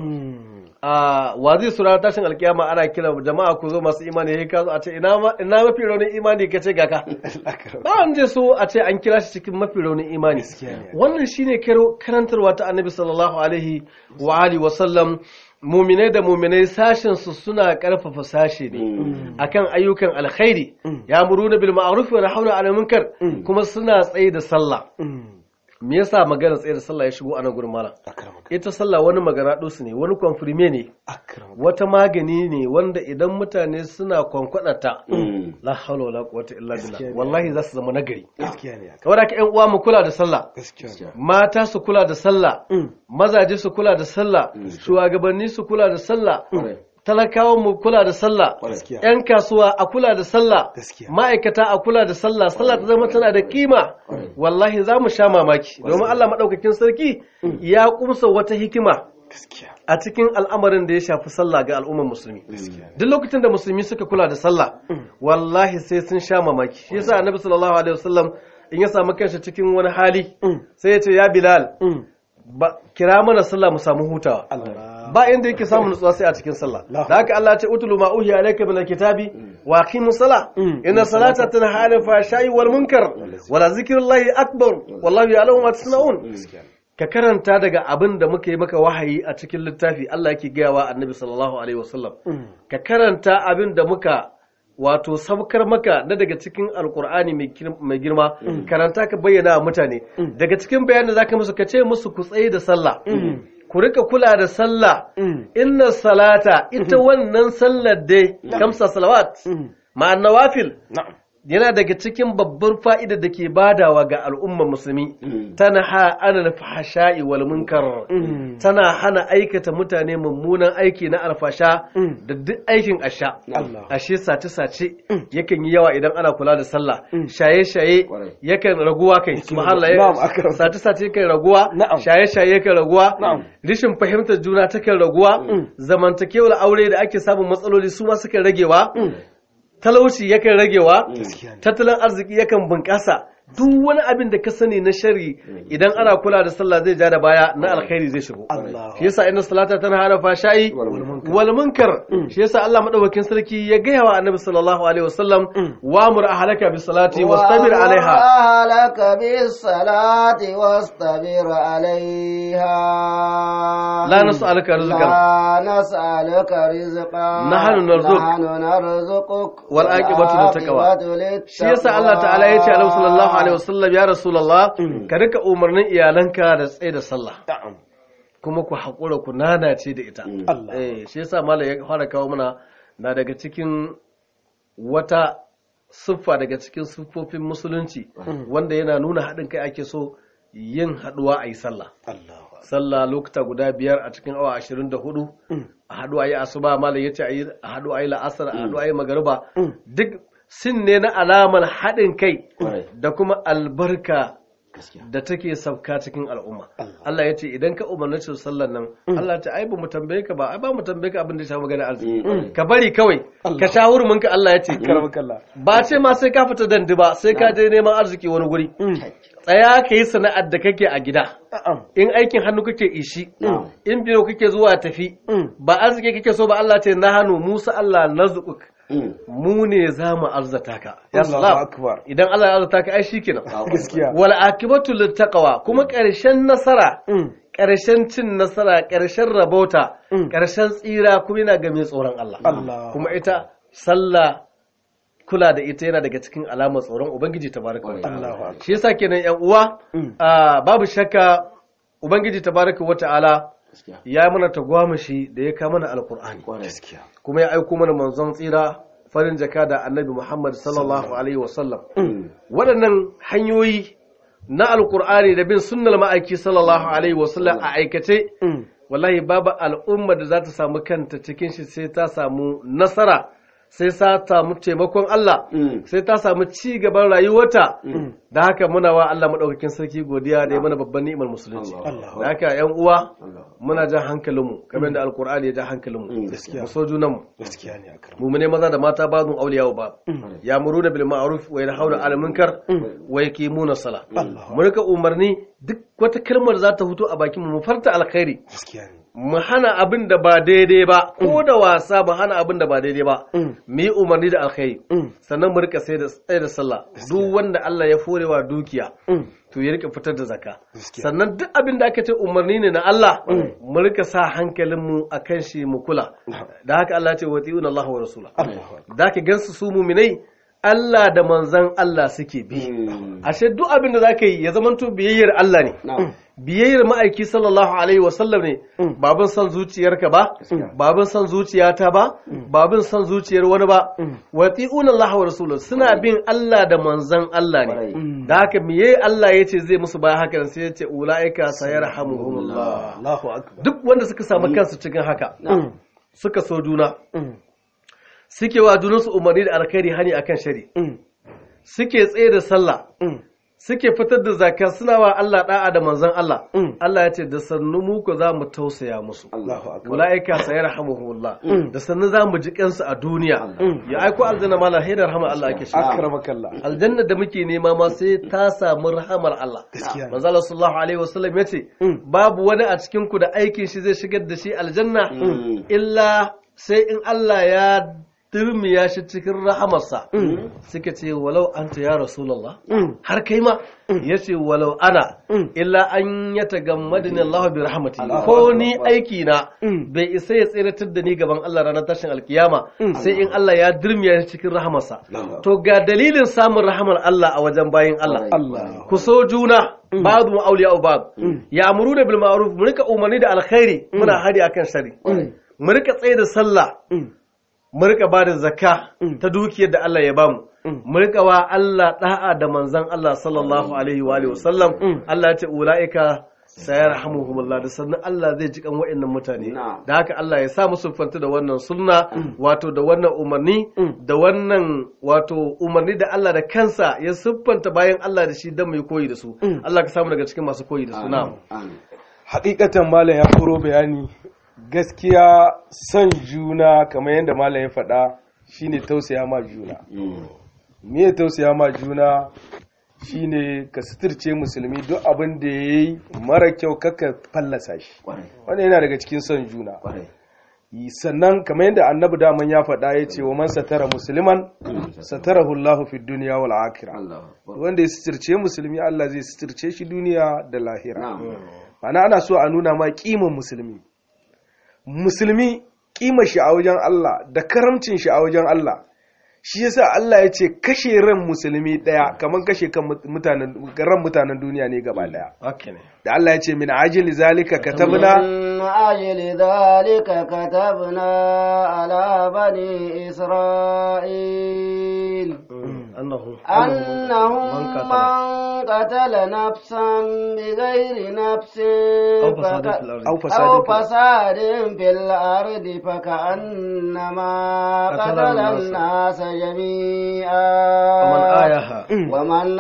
a wazi sura tashin alkiyama ana kira jama'a ku zo masu imani yayin kazo a ce ina ina mafi raunin imani kace ga ka ba an je so a ce an kira shi cikin mafi raunin imani wannan shine karantarwa ta annabi sallallahu alaihi wa alihi wa sallam muminai da muminai sashen su suna karfafa sashe ne akan ayyukan alkhairi ya muruna bil ma'ruf wa nahuna 'anil munkar kuma suna tsaye da sallah me yasa magana tsaye da sallah ya shigo a nan gurin malam ita sallah wani magana dusu ne wani konfirme ne wata magani ne wanda idan mutane suna kwankwadata la hawla wala quwwata illa billah wallahi za su zama nagari kamar haka ƴan uwa mu kula da sallah mata su kula da sallah mazaje su kula da sallah shugabanni su kula da sallah talakawan mu kula da sallah yan kasuwa a kula da sallah ma'aikata a kula da sallah sallah ta zama tana da kima wallahi za mu sha mamaki domin Allah madaukakin sarki ya kumsa wata hikima a cikin al'amarin da ya shafi sallah ga al'ummar musulmi duk lokacin da musulmi suka kula da sallah wallahi sai sun sha mamaki shi yasa annabi sallallahu alaihi wasallam in ya samu kanshi cikin wani hali sai ya ce ya bilal ba kira mana sallah mu samu hutawa ba inda yake samu nutsuwa sai a cikin sallah da haka Allah ya ce utlu ma uhiya alayka min alkitabi wa aqimus sala inna salata tanha 'anil fahsha'i wal munkar wa la zikrullahi akbar wallahu ya'lamu ma tasna'un ka karanta daga abin da muka yi maka wahayi a cikin littafi Allah yake gaya wa annabi sallallahu alaihi wasallam ka karanta abin da muka wato sabkar maka na daga cikin alkur'ani mai girma karanta ka bayyana wa mutane daga cikin bayanin da zaka musu ka ce musu ku tsaye da sallah ku rika kula da sallah inna salata ita wannan sallar dai kamsa salawat ma'an nawafil yana daga cikin babbar fa'ida da ke badawa ga al'ummar musulmi tana hana fahasha'i wal munkar tana hana aikata mutane mummunan aiki na alfasha da duk aikin asha ashe sace-sace yakan yi yawa idan ana kula da sallah shaye-shaye yakan raguwa kai subhanallah sace-sace yakan raguwa shaye-shaye yakan raguwa rishin fahimtar juna takan raguwa zamantakewar aure da ake samun matsaloli su ma sukan ragewa talauci yakan ragewa tattalin arziki yakan bunƙasa duk wani abin da ka sani na shari idan ana kula da sallah zai ja da baya na alkhairi zai shigo shi yasa inna salata tana hana fasha'i wal munkar shi yasa Allah madaukakin sarki ya gaya wa annabi sallallahu alaihi wasallam wa'mur ahlaka bis salati wastabir alaiha ahlaka bis salati wastabir alaiha la nas'aluka rizqan la nas'aluka rizqan nahnu narzuq nahnu narzuquk wal aqibatu littaqwa shi yasa Allah ta'ala ya ce alaihi sallallahu alaihi wasallam ya rasulullah ka rika umarnin iyalanka da tsaye da sallah kuma ku haƙura ku nanace da ita eh shi yasa mallam ya fara kawo mana na daga cikin wata siffa daga cikin siffofin musulunci wanda yana nuna haɗin kai ake so yin haɗuwa a yi sallah sallah lokuta guda biyar a cikin awa ashirin da hudu a haɗu a yi asuba mallam ya ce a haɗu a yi la'asar a haɗu a yi magariba duk sin ne na alamar haɗin kai da kuma albarka da take sauka cikin al'umma. Allah ya ce idan ka umarci sallar nan Allah ta ai ba mu tambaye ka ba ai ba mu tambaye ka abin da ya shafi magana arziki ka bari kawai ka sha hurumin ka Allah ya ce ba ce ma sai ka fita dandi ba sai ka je neman arziki wani guri tsaya ka yi sana'ar da kake a gida in aikin hannu kake ishi in biyo kake zuwa tafi ba arziki kake so ba Allah ce na hannu Musa Allah nazquk mu ne za mu arzata ka ya salam idan Allah ya arzata ka ai shikenan gaskiya wal akibatu littaqwa kuma ƙarshen nasara ƙarshen cin nasara ƙarshen rabota ƙarshen tsira kuma yana ga mai tsoron Allah kuma ita sallah kula da ita yana daga cikin alamar tsoron ubangiji tabaraka wa ta'ala shi yasa kenan yan uwa babu shakka ubangiji tabaraka wa ta'ala ya mana tagwamashi da ya kama mana alkur'ani kuma ya aiko mana manzon tsira farin jaka da annabi Muhammad sallallahu alaihi wasallam waɗannan hanyoyi na alkur'ani da bin sunnar ma'aiki sallallahu alaihi wasallam a aikace wallahi babu al'umma da za ta samu kanta cikin shi sai ta samu nasara sai ta samu taimakon Allah sai ta samu ci gaban rayuwarta da haka muna wa Allah madaukakin sarki godiya da ya mana babban ni'imar musulunci da haka yan uwa muna jan hankalinmu kamar da alkur'ani ya ja hankalinmu mu so junanmu mu ne maza da mata ba mu auliya ba ya muru da bil ma'ruf wa yanhauna 'anil munkar wa yaqimuna salat mu rika umarni duk wata kalmar za ta fito a bakin mu mu farta alkhairi mu hana abin da ba daidai ba ko da wasa mu hana abin da ba daidai ba mu yi umarni da alkhairi sannan mu rika sai da tsaye da sallah duk wanda Allah ya forewa dukiya to ya rika fitar da zakka sannan duk abin da aka ce umarni ne na Allah mu rika sa hankalin mu akan shi mu kula da haka Allah ya ce wati'una Allah wa rasula da haka gansu su mu'minai Allah da manzan Allah suke bi ashe duk abin da zaka yi ya zamanto biyayyar Allah ne biyayyar ma'aiki sallallahu alaihi wasallam ne babin san zuciyarka ba babin san zuciyata ba babin san zuciyar wani ba wati'una Allah wa rasuluhu suna bin Allah da manzan Allah ne da haka miye Allah yace zai musu baya haka sai yace ulaika sayarhamuhumullah Allahu akbar duk wanda suka samu kansu cikin haka suka so juna suke wa junansu umarni da alkhairi hani akan shari suke tsaye da sallah suke fitar da zakka suna wa Allah da'a da manzon Allah Allah ya ce da sannu mu ko za mu tausaya musu ulaika sayarhamuhumullah da sannu za mu ji kansu a duniya ya aiko aljanna mala haidar rahama Allah ake shi akramakallah aljanna da muke nema ma sai ta samu rahamar Allah manzo Allah sallallahu alaihi wasallam yace babu wani a cikin ku da aikin shi zai shigar da shi aljanna illa sai in Allah ya turmiya shi cikin rahamarsa suka ce walau anta ya rasulullah har kai ma ya ce walau ana illa an ya tagammadani Allah bi rahmati ko ni aiki na bai isa ya tsiratar da ni gaban Allah ranar tashin alkiyama sai in Allah ya durmiya shi cikin rahamarsa to ga dalilin samun rahamar Allah a wajen bayin Allah ku so juna babu auliya bab ya amuru da bil ma'ruf mu rika umarni da alkhairi muna hadi akan shari mu rika tsaye da sallah mu rika ba da zakka ta dukiyar da Allah ya bamu mu rika wa Allah da'a da manzon Allah sallallahu alaihi wa alihi wasallam Allah ya ce ulaika sayarhamuhumullah da sannan Allah zai ji kan wa'annan mutane da haka Allah ya sa musu fanta da wannan sunna wato da wannan umarni da wannan wato umarni da Allah da kansa ya siffanta bayan Allah da shi dan mu koyi da su Allah ka samu daga cikin masu koyi da su na'am hakikatan malam ya furo bayani gaskiya son juna kamar yadda malam ya faɗa shine tausaya ma juna me tausaya ma juna shine ka suturce musulmi duk abin da yayi mara kyau kaka fallasa shi wannan yana daga cikin son juna sannan kamar yadda annabi daman ya faɗa ya ce wa man satara musliman satarahu Allahu fid dunya wal akhirah wanda ya suturce musulmi Allah zai suturce shi duniya da lahira ma'ana ana so a nuna ma kiman musulmi musulmi kima shi a wajen Allah da karamcin shi a wajen Allah shi yasa Allah ya ce kashe ran musulmi daya kamar kashe kan mutanen ran mutanen duniya ne gaba daya da Allah ya ce min ajili zalika katabna min ajili zalika katabna ala bani isra'il annahu annahu man qatala nafsan bighairi nafsin aw aw fasadin fil ardi faka'annama qatala an-nas جميعا ومن آياها ومن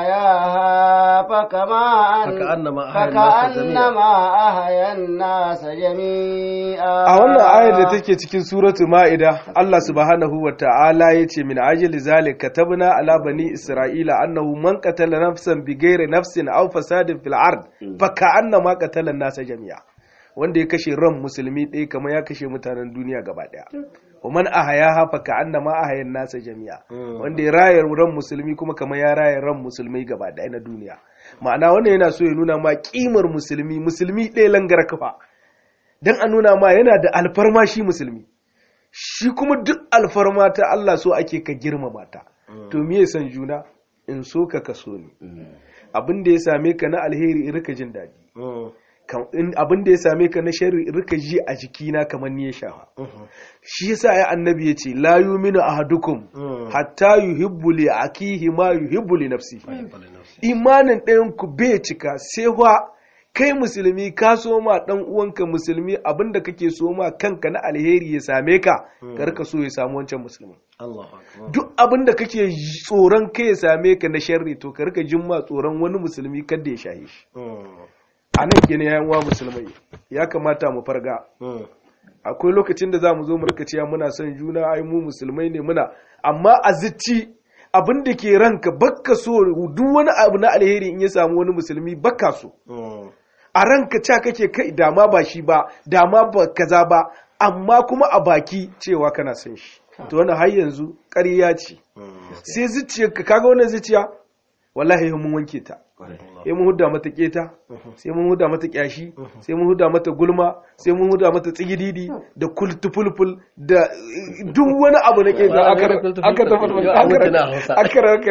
أحياها فكما فكأنما فكأنما أحيا الناس جميعا a wannan ayar da take cikin suratu ma'ida Allah subhanahu wa ta'ala yace min ajli zalika katabna ala bani isra'ila annahu man qatala nafsan bighairi nafsin aw fasadin fil ard faka'annama qatala an-nas jami'a wanda ya kashe ran musulmi ɗaya kamar ya kashe mutanen duniya gaba ɗaya ومن أحياها فكأنما أحيا الناس جميعا wanda ya rayar ran musulmi kuma kamar ya rayar ran musulmai gaba ɗaya na duniya ma'ana wannan yana so ya nuna ma kimar musulmi musulmi ɗaya langara kafa dan a nuna ma yana da alfarma shi musulmi shi kuma duk alfarma ta Allah so ake ka girmama ta to me san juna in so ka kaso ni abin da ya same ka na alheri in rika jin daɗi abin da ya same ka na sharri rika ji a jikina kamar ni ya shafa shi yasa ya annabi ya ce la yuminu ahadukum hatta yuhibbu li akihi ma yuhibbu li nafsi imanin ɗayan ku bai cika sai wa kai musulmi ka so ma dan uwanka musulmi abinda kake so ma kanka na alheri ya same ka ka rika so ya samu wancan musulmi duk abinda kake tsoron kai ya same ka na sharri to ka rika jin ma tsoron wani musulmi kada ya shahe shi a nan kenan yayin wa musulmai ya kamata mu farga akwai lokacin da za mu zo mu rika cewa muna son juna ai mu musulmai ne muna amma a zici abin da ke ranka bakka so duk wani abu na alheri in ya samu wani musulmi bakka so a ranka ca kake kai dama ba shi ba dama ba kaza ba amma kuma a baki cewa kana son shi to wannan har yanzu ƙarya ce sai zuciyarka kaga wannan zuciya wallahi mun wanke ta sai mun huda mata keta sai mun huda mata kyashi sai mun huda mata gulma sai mun huda mata tsigididi da kultufulful da duk wani abu na keta aka aka aka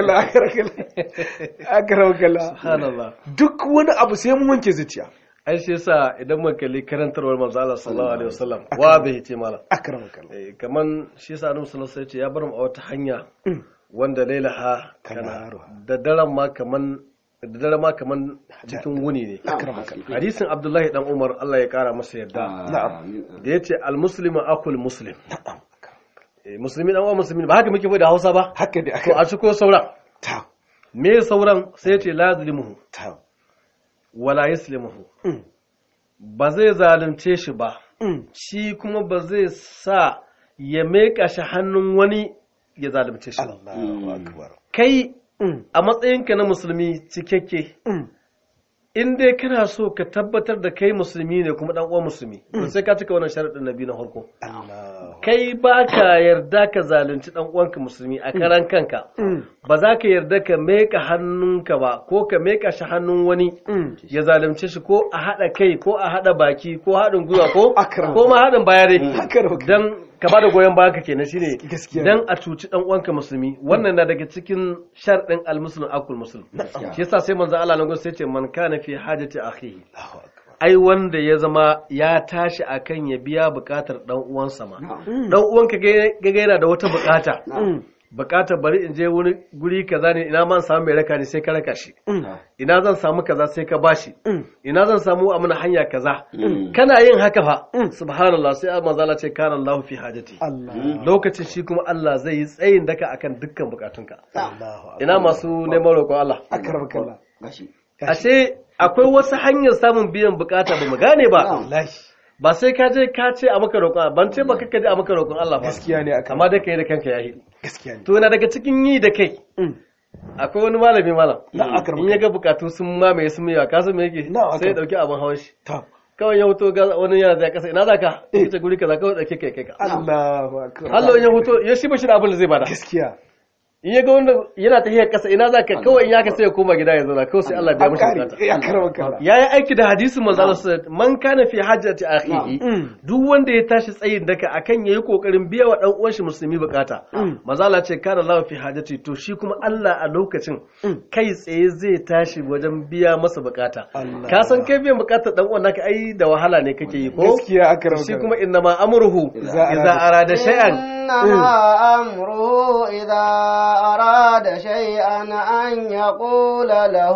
aka aka duk wani abu sai mun wanke zuciya ai shi yasa idan mun kalli karantarwar manzo Allah sallallahu alaihi wasallam wa bai ce mala akramakalla eh kaman shi yasa Annabi sallallahu alaihi wasallam ya ce ya bar mu a wata hanya wanda lailaha kana da daren ma kaman da daren ma kaman cikin wuni ne hadisin Abdullahi dan Umar Allah ya kara masa yarda da yace al-muslimu akul muslim eh musulmi dan uwa musulmi ba haka muke bai da Hausa ba haka dai to a ciko sauran ta me sauran sai yace lazlimuhu ta wala yaslimuhu ba zai zalunce shi ba shi kuma ba zai sa ya meka shi hannun wani ya zalunce shi. Allahu akbar. Kai a matsayinka na musulmi cikakke in dai kana so ka tabbatar da kai musulmi ne kuma dan uwan musulmi to sai ka cika wannan sharadin nabi na farko. Kai ba ka yarda ka zalunci dan uwanka musulmi a karan kanka ba za ka yarda ka meka hannunka ba ko ka meka shi hannun wani ya zalunce shi ko a hada kai ko a hada baki ko haɗin gwiwa ko ko ma haɗin baya dai dan ka bada goyon baya ka kenan shine dan a cuci dan uwanka musulmi wannan na daga cikin sharɗin almuslim akul muslim shi yasa sai manzo Allah nan sai ce man kana fi hajati akhihi ai wanda ya zama ya tashi akan ya biya bukatar dan uwansa ma dan uwanka ga yana da wata bukata bukata bari in je wani guri kaza ne ina man samu mai raka ne sai ka raka shi ina zan samu kaza sai ka bashi ina zan samu amana hanya kaza kana yin haka fa subhanallah sai manzo Allah ce kana Allah fi hajati lokacin shi kuma Allah zai yi tsayin daka akan dukkan bukatunka ina masu neman roƙon Allah akramakallah ashe akwai wasu hanyar samun biyan bukata ba mu gane ba ba sai ka je ka ce a maka roƙon ban ce ba kaka je a maka roƙon Allah ba gaskiya ne amma da kai da kanka yayi gaskiya ne to na daga cikin yi da kai akwai wani malami malam Na akram in ya ga bukatu sun mamaye sun yawa ka san me yake Na akram. sai ya dauki abin hawan shi ta kawai ya hoto ga wani yana zai kasa ina zaka kace guri kaza kawai dauke kai kai ka Allahu akbar Allah ya hoto ya shi bashi da abin da zai bada gaskiya in ya ga wanda yana tahiyar kasa ina zaka kawai in ya ka sai ya koma gida ya zauna kawai sai Allah ya biya mishi bukata ya karama kalla yayi aiki da hadisin manzo Allah sallallahu alaihi wasallam man kana fi hajjati akhihi duk wanda ya tashi tsayin daka akan yayi kokarin biya wa dan uwan shi musulmi bukata manzo Allah ce kana Allah fi hajjati to shi kuma Allah a lokacin kai tsaye zai tashi wajen biya masa bukata ka san kai biyan bukatar dan uwan naka ai da wahala ne kake yi ko gaskiya akram shi kuma innama amruhu idza arada shay'an إنما أمره إذا أراد شيئا أن يقول له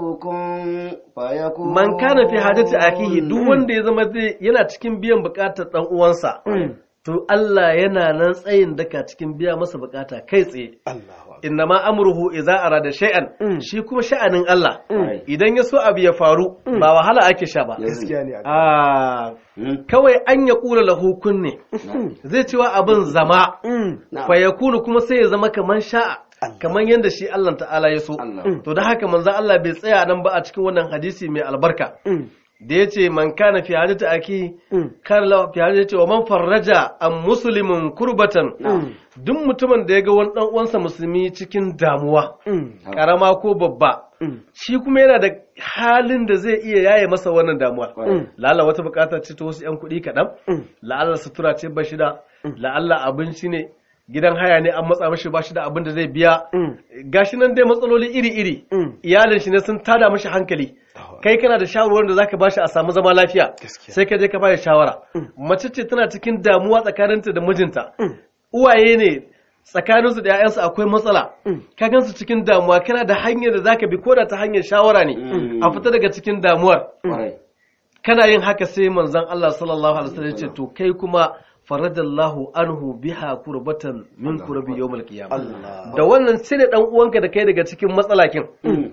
كن فيكون man kana fi hajjati akihi duk wanda ya zama zai yana cikin biyan bukatar dan uwansa to Allah yana nan tsayin daka cikin biya masa bukata kai tsaye Allahu akbar innama amruhu idza arada shay'an shi kuma sha'anin Allah idan ya so abu ya faru ba wahala ake sha ba gaskiya ne akram a kawai an ya kula lahu kunne zai cewa abin zama fa yakunu kuma sai ya zama kaman sha'a kaman yanda shi Allah ta'ala ya so to da haka manzo Allah bai tsaya nan ba a cikin wannan hadisi mai albarka da yace man kana fi hajati aki kar la fi hajati wa man farraja an muslimin kurbatan duk mutumin da ya ga wani dan uwansa musulmi cikin damuwa karama ko babba shi kuma yana da halin da zai iya yaye masa wannan damuwa lalla wata bukata ce ta wasu yan kuɗi kaɗan la'alla sutura ce ba shi da la'alla abinci ne gidan haya ne an matsa mashi ba shi da abin da zai biya gashi nan dai matsaloli iri-iri iyalin shi ne sun tada mashi hankali kai kana da shawarwarin da zaka bashi a samu zama lafiya sai ka je ka bayar shawara mace ce tana cikin damuwa tsakaninta da mijinta uwaye ne tsakaninsu da 'ya'yansu akwai matsala ka gansu cikin damuwa kana da hanyar da zaka bi ko da ta hanyar shawara ne a fita daga cikin damuwar kana yin haka sai manzon Allah sallallahu alaihi wasallam ya ce to kai kuma faradallahu anhu biha kurbatan min kurbi yawmal qiyamah da wannan sai ne dan uwanka da kai daga cikin matsalakin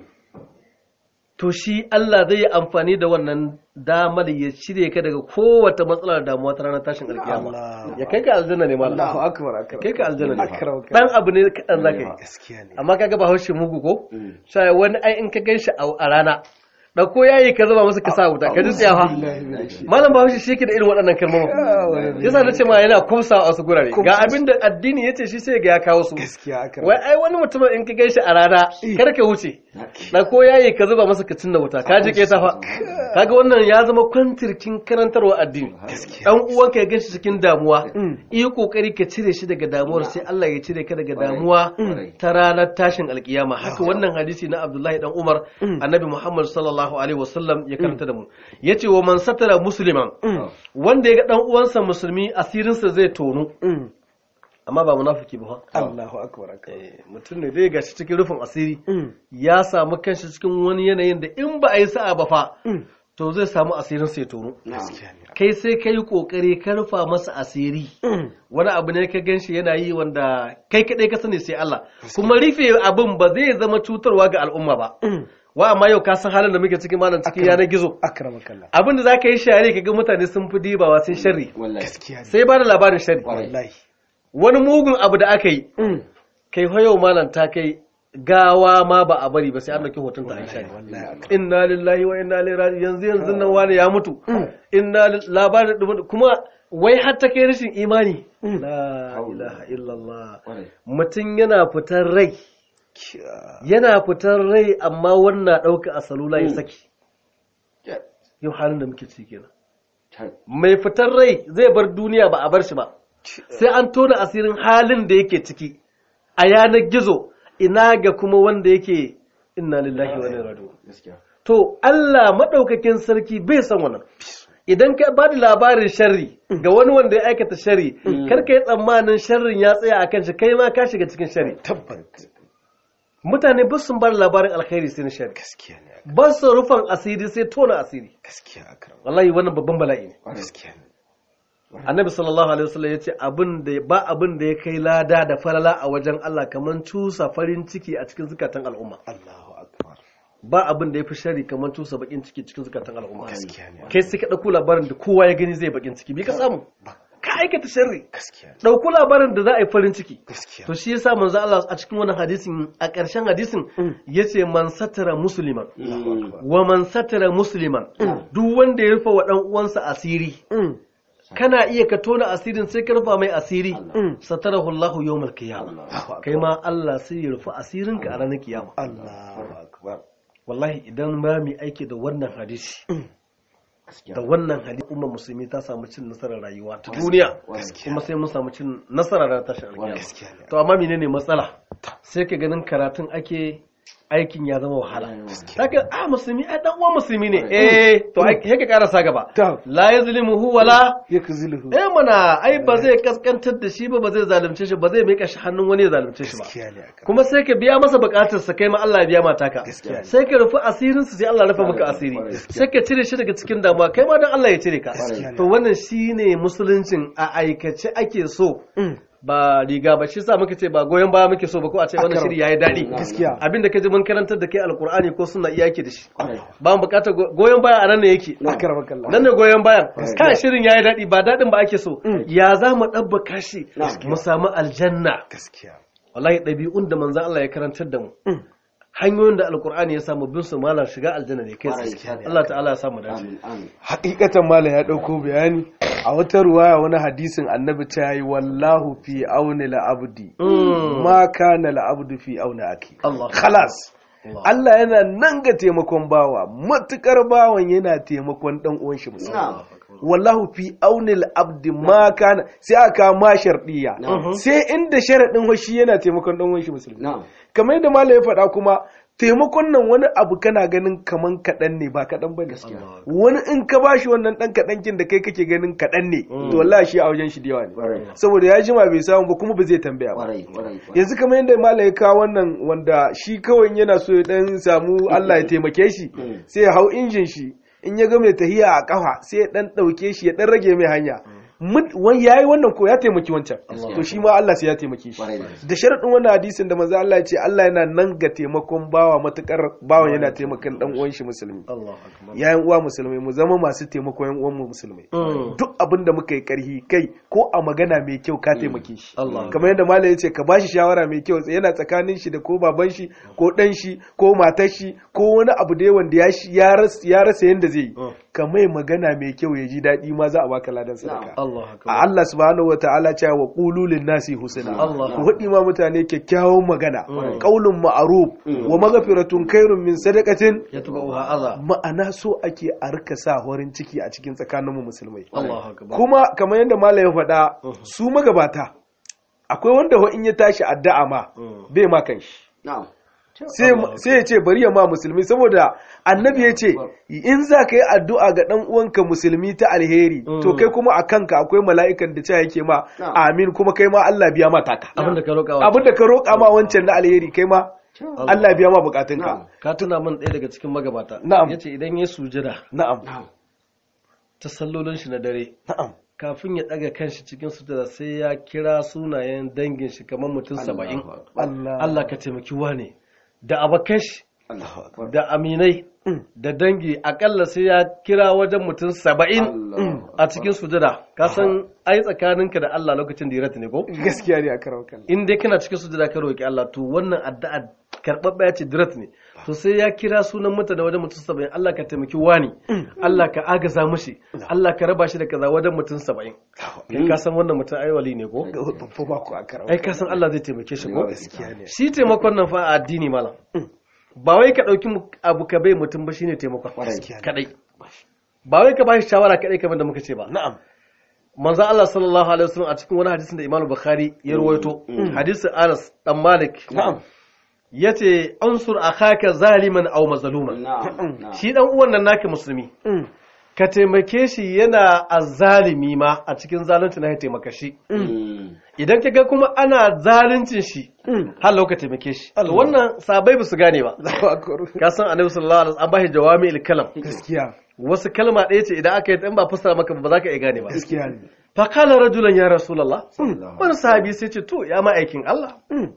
to shi Allah zai yi amfani da wannan damar ya cire ka daga kowace matsala da damuwa ta ranar tashin alkiyama ya kai ka aljanna ne malam Allahu akbar akram kai ka aljanna ne Akram. dan abu ne kadan zaka yi gaskiya ne amma kaga ba haushe mugu ko sai wani ai in ka ganshi a rana da ko yayi ka zuba masa ka sa wuta ka ji tsiyafa malam bahaushe shi yake da irin waɗannan kalmomin yasa na ce ma yana kumsa a wasu gurare ga abin da addini yace shi sai ga ya kawo su gaskiya akram wai ai wani mutum in ka gaishe a rana kar ka wuce da ko yayi ka zuba masa ka cinna wuta ka ji ke tafa kaga wannan ya zama kwantirkin karantarwa addini dan uwanka ya gaishe cikin damuwa yi kokari ka cire shi daga damuwar sai Allah ya cire ka daga damuwa ta ranar tashin alkiyama haka wannan hadisi na Abdullahi dan Umar annabi Muhammad sallallahu alaihi wasallam ya karanta da mu yace wa man satara musliman wanda ya ga dan uwansa musulmi asirinsa zai tonu amma ba munafiki ba Allahu akbar akram mutum ne dai gashi cikin rufin asiri ya samu kanshi cikin wani yanayin da in ba a yi sa'a ba fa to zai samu asirin sai tonu gaskiya ne kai sai kai kokari ka rufa masa asiri wani abu ne ka ganshi yana yi wanda kai kadai ka sani sai Allah kuma rufe abin ba zai zama cutarwa ga al'umma ba wa amma yau ka san halin da muke cikin malam cikin yanar gizo akramakallah abin da zaka yi share ka ga mutane sun fi dibawa sai sharri gaskiya ne sai ba da labarin sharri wallahi wani mugun abu da aka yi kai fa yau malam ta kai gawa ma ba a bari ba sai an dauki hoton ta Aisha inna lillahi wa inna ilaihi raji'un yanzu yanzu nan wani ya mutu inna labarin kuma wai har ta kai rashin imani la ilaha illallah mutum yana fitar rai yana fitar rai amma wannan ɗauka a salula ya saki yau halin da muke ciki kenan mai fitar rai zai bar duniya ba a bar shi ba sai an tona asirin halin da yake ciki a yanar gizo ina ga kuma wanda yake inna lillahi wa inna ilaihi raji'un to Allah madaukakin sarki bai san wannan idan ka ba da labarin sharri ga wani wanda ya aikata sharri kar ka yi tsammanin sharrin ya tsaya akan shi kai ma ka shiga cikin sharri tabbata mutane ba sun bar labarin alkhairi sai na shari gaskiya ne ba su rufan asiri sai tona asiri gaskiya akram wallahi wannan babban bala'i ne gaskiya ne annabi sallallahu alaihi wasallam yace abin da ba abin da ya kai lada da falala a wajen Allah kaman cusa farin ciki a cikin zukatan al'umma Allahu akbar ba abin da yafi shari kaman cusa bakin ciki cikin zukatan al'umma gaskiya ne kai sai ka dauko labarin da kowa ya gani zai bakin ciki bi ka samu ka aikata sharri gaskiya dauko labarin da za a yi farin ciki gaskiya to shi yasa manzo Allah a cikin wannan hadisin a ƙarshen hadisin yace man satara musliman wa man satara musliman duk wanda ya rufa wa dan uwansa asiri kana iya ka tona asirin sai ka rufa mai asiri satarahu Allahu yawmal qiyamah kai ma Allah sai ya rufa asirinka a ranar kiyama Allahu akbar wallahi idan ba mu aiki da wannan hadisi da wannan hadisi umma musulmi ta samu cin nasarar rayuwa ta duniya kuma sai mun samu cin nasara da tashin alƙiyama to amma menene matsala sai ka ganin karatun ake aikin ya zama wahala saka a musulmi a dan uwa musulmi ne eh to ai ka karasa gaba la yazlimuhu wala yakziluhu eh mana ai ba zai kaskantar da shi ba ba zai zalunce shi ba zai mika shi hannun wani ya zalunce shi ba kuma sai ka biya masa bukatar sa kai ma Allah ya biya mata ka sai ka rufe asirin su sai Allah ya rufe maka asiri sai ka cire shi daga cikin damuwa kai ma dan Allah ya cire ka to wannan shine musuluncin a aikace ake so ba riga ba shi sa muka ce ba goyon baya muke so ba ko a ce wannan shiri yayi dadi abinda kaje mun karantar da kai alqur'ani ko sunna iya yake da shi ba mu bukatar goyon baya a nan ne yake nan ne goyon bayan kai shirin yayi dadi ba dadin ba ake so ya za mu dabbaka shi mu samu aljanna gaskiya wallahi dabi'un da manzon Allah ya karantar da mu hanyoyin da alkur'ani ya samu bin su malam shiga aljanna ne kai tsaye Allah ta'ala ya samu dace hakikatan malam ya dauko bayani a wata ruwaya wani hadisin annabi ta yi wallahu fi auni al-abdi ma kana al-abdu fi auni aki khalas Allah yana nan ga taimakon bawa matukar bawan yana taimakon dan uwan shi musulmi wallahu fi auni al-abdi ma kana sai aka ma shardiya sai inda sharadin hoshi yana taimakon dan uwan shi musulmi kamar yadda malai ya faɗa kuma taimakon nan wani abu kana ganin kaman kaɗan ne ba kaɗan ba gaskiya wani in ka bashi wannan ɗan kaɗan kin da kai kake ganin kaɗan ne to wallahi shi a wajen shi da yawa ne saboda ya jima bai samu ba kuma ba zai tambaya ba yanzu kamar yadda malai ya kawo wannan wanda shi kawai yana so ya dan samu Allah ya taimake shi sai ya hau injin shi in ya ga mai tahiya a kafa sai ya dan ɗauke shi ya dan rage mai hanya ya yi wannan ko ya taimaki wancan to shi ma Allah sai ya taimaki shi da sharaɗin wannan hadisin da manzo Allah ya ce Allah yana nan ga taimakon bawa matukar bawa yana taimakon dan uwan shi musulmi yayin uwa musulmai mu zama masu taimakon yan uwan mu musulmai duk abin da muka yi karhi kai ko a magana mai kyau ka taimake shi kamar yadda malam ya ce ka bashi shawara mai kyau yana tsakanin shi da ko baban shi ko dan shi ko matar shi ko wani abu da wanda ya ya rasa yanda zai yi ka mai magana mai kyau ya ji daɗi ma za a baka ladan sadaka Allah subhanahu wa ta'ala ce wa qulu lin nasi husna ku hudi ma mutane kyakkyawan magana qaulun ma'ruf wa maghfiratun khairun min sadaqatin yatba'uha adha ma'ana so ake a rika sa horin ciki a cikin tsakanin mu musulmai kuma kamar yadda malai ya faɗa su magabata akwai wanda ho in ya tashi addu'a ma bai ma kanshi sai ya ce bari ya ma musulmi saboda annabi ya ce in za ka yi addu'a ga ɗan uwanka musulmi ta alheri to kai kuma a kanka akwai mala'ikan da cewa yake ma amin kuma kai ma Allah biya ma taka abin da ka roƙa ma wancan na alheri kai ma Allah biya ma bukatunka ka tuna min ɗaya daga cikin magabata yace idan ya sujada na'am ta sallolin shi na dare na'am kafin ya ɗaga kanshi cikin sujada sai ya kira sunayen dangin shi kamar mutum saba'in Allah ka taimaki wane da abakash da aminai da dangi akalla sai ya kira wajen mutum saba'in a cikin sujada ka san ai tsakaninka da Allah lokacin da ya rata ne ko gaskiya ne a karon kallon in dai kana cikin sujada ka roki Allah to wannan addu'a karɓaɓɓa ya ce dirat ne to sai ya kira sunan mutane wajen mutum saba'in Allah ka taimaki wani Allah ka agaza mushi Allah ka raba shi da kaza wajen mutum saba'in kai ka san wannan mutum ai wali ne ko ai ka san Allah zai taimake shi ko shi taimakon nan fa a addini malam ba wai ka ɗauki abu ka bai mutum ba shine taimakon kadai ba wai ka bashi shawara kadai kamar da muka ce ba na'am manzo Allah sallallahu alaihi wasallam a cikin wani hadisin da Imam Bukhari ya rawaito hadisin Anas dan Malik na'am yace ansur akhaka zaliman aw mazluman shi dan uwan nan naka musulmi ka taimake shi yana azzalimi ma a cikin zalunci na ya taimaka shi idan ka ga kuma ana zaluncin shi har lokacin taimake shi to wannan sabai ba su gane ba ka san annabi sallallahu alaihi wasallam an bashi jawami'ul kalam gaskiya wasu kalma ɗaya ce idan aka yi dan ba fassara maka ba za ka iya gane ba gaskiya ne fa qala rajulan ya rasulullah wani sahabi sai ce to ya ma'aikin Allah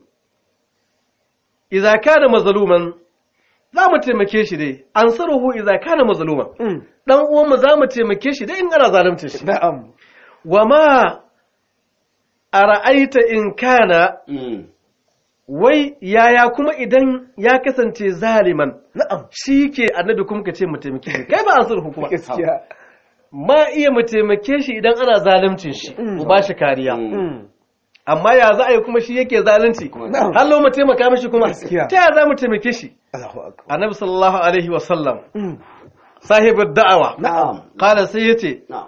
idza kana mazluman za mu taimake shi dai ansaruhu idza kana mazluman dan uwan mu za mu taimake shi dai in ana zalunta shi na'am wa ma ara'aita in kana Mm. wai yaya kuma idan ya kasance zaliman na'am shi ke annabi kuma ka ce mu taimake shi kai ba an sulhu kuma gaskiya ma iya mu taimake shi idan ana zaluncin shi mu ba shi kariya Mm. amma ya za a yi kuma shi yake zalunci Na'am. hallo mu taimaka mishi kuma Gaskiya. ta ya za mu taimake shi Allahu akbar annabi sallallahu alaihi wa sallam Mm. sahibul da'awa Na'am. qala sai yace Na'am.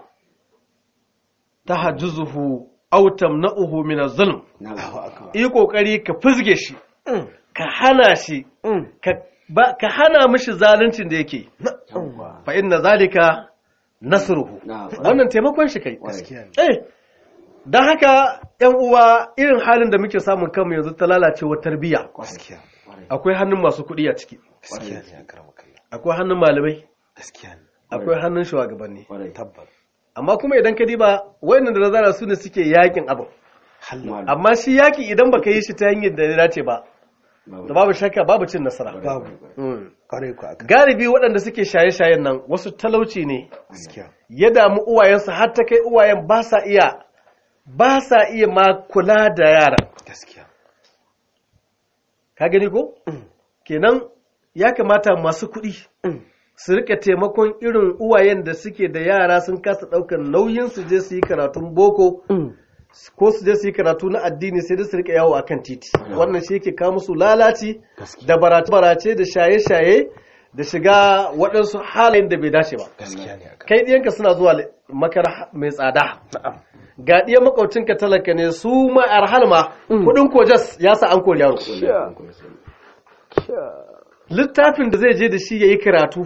tahajjuzuhu aw tamna'uhu min az-zulm Allahu akbar yi kokari ka fizge shi Mm. ka hana shi Mm. ka ba ka hana mishi zaluncin da yake Yawwa. fa inna zalika nasruhu Na'am. wannan taimakon shi kai gaskiya ne eh dan haka yan uwa irin halin da muke samun kanmu yanzu ta lalacewa tarbiyya gaskiya akwai hannun masu kuɗi a ciki gaskiya ne akram kallah akwai hannun malamai gaskiya ne akwai hannun shugabanni Kwarai. tabbas amma kuma idan ka diba wayannan da nazara su ne suke yakin abin halal amma shi yaki idan baka yi shi ta hanyar da ya dace ba da babu shakka babu cin nasara babu Mm. kare ku akram galibi waɗanda suke shaye-shayen nan wasu talauci ne gaskiya ya damu uwayensu har ta kai uwayen ba sa iya ba sa iya ma kula da yaran gaskiya ka gani ko kenan ya kamata masu kuɗi Mm. su rika taimakon irin uwayen da suke da yara sun kasa ɗaukar nauyin su je su yi karatun boko ko su je su yi karatu na addini sai dai su rika yawo akan titi wannan shi yake kawo musu lalaci da barace-barace da shaye-shaye da shiga waɗansu halayen da bai dace ba gaskiya ne akram kai ɗiyanka suna zuwa makara mai tsada na'am ga ɗiyan makwabcinka talaka ne su ma arhal ma kuɗin kojas ya sa an kori yaro littafin da zai je da shi ya yi karatu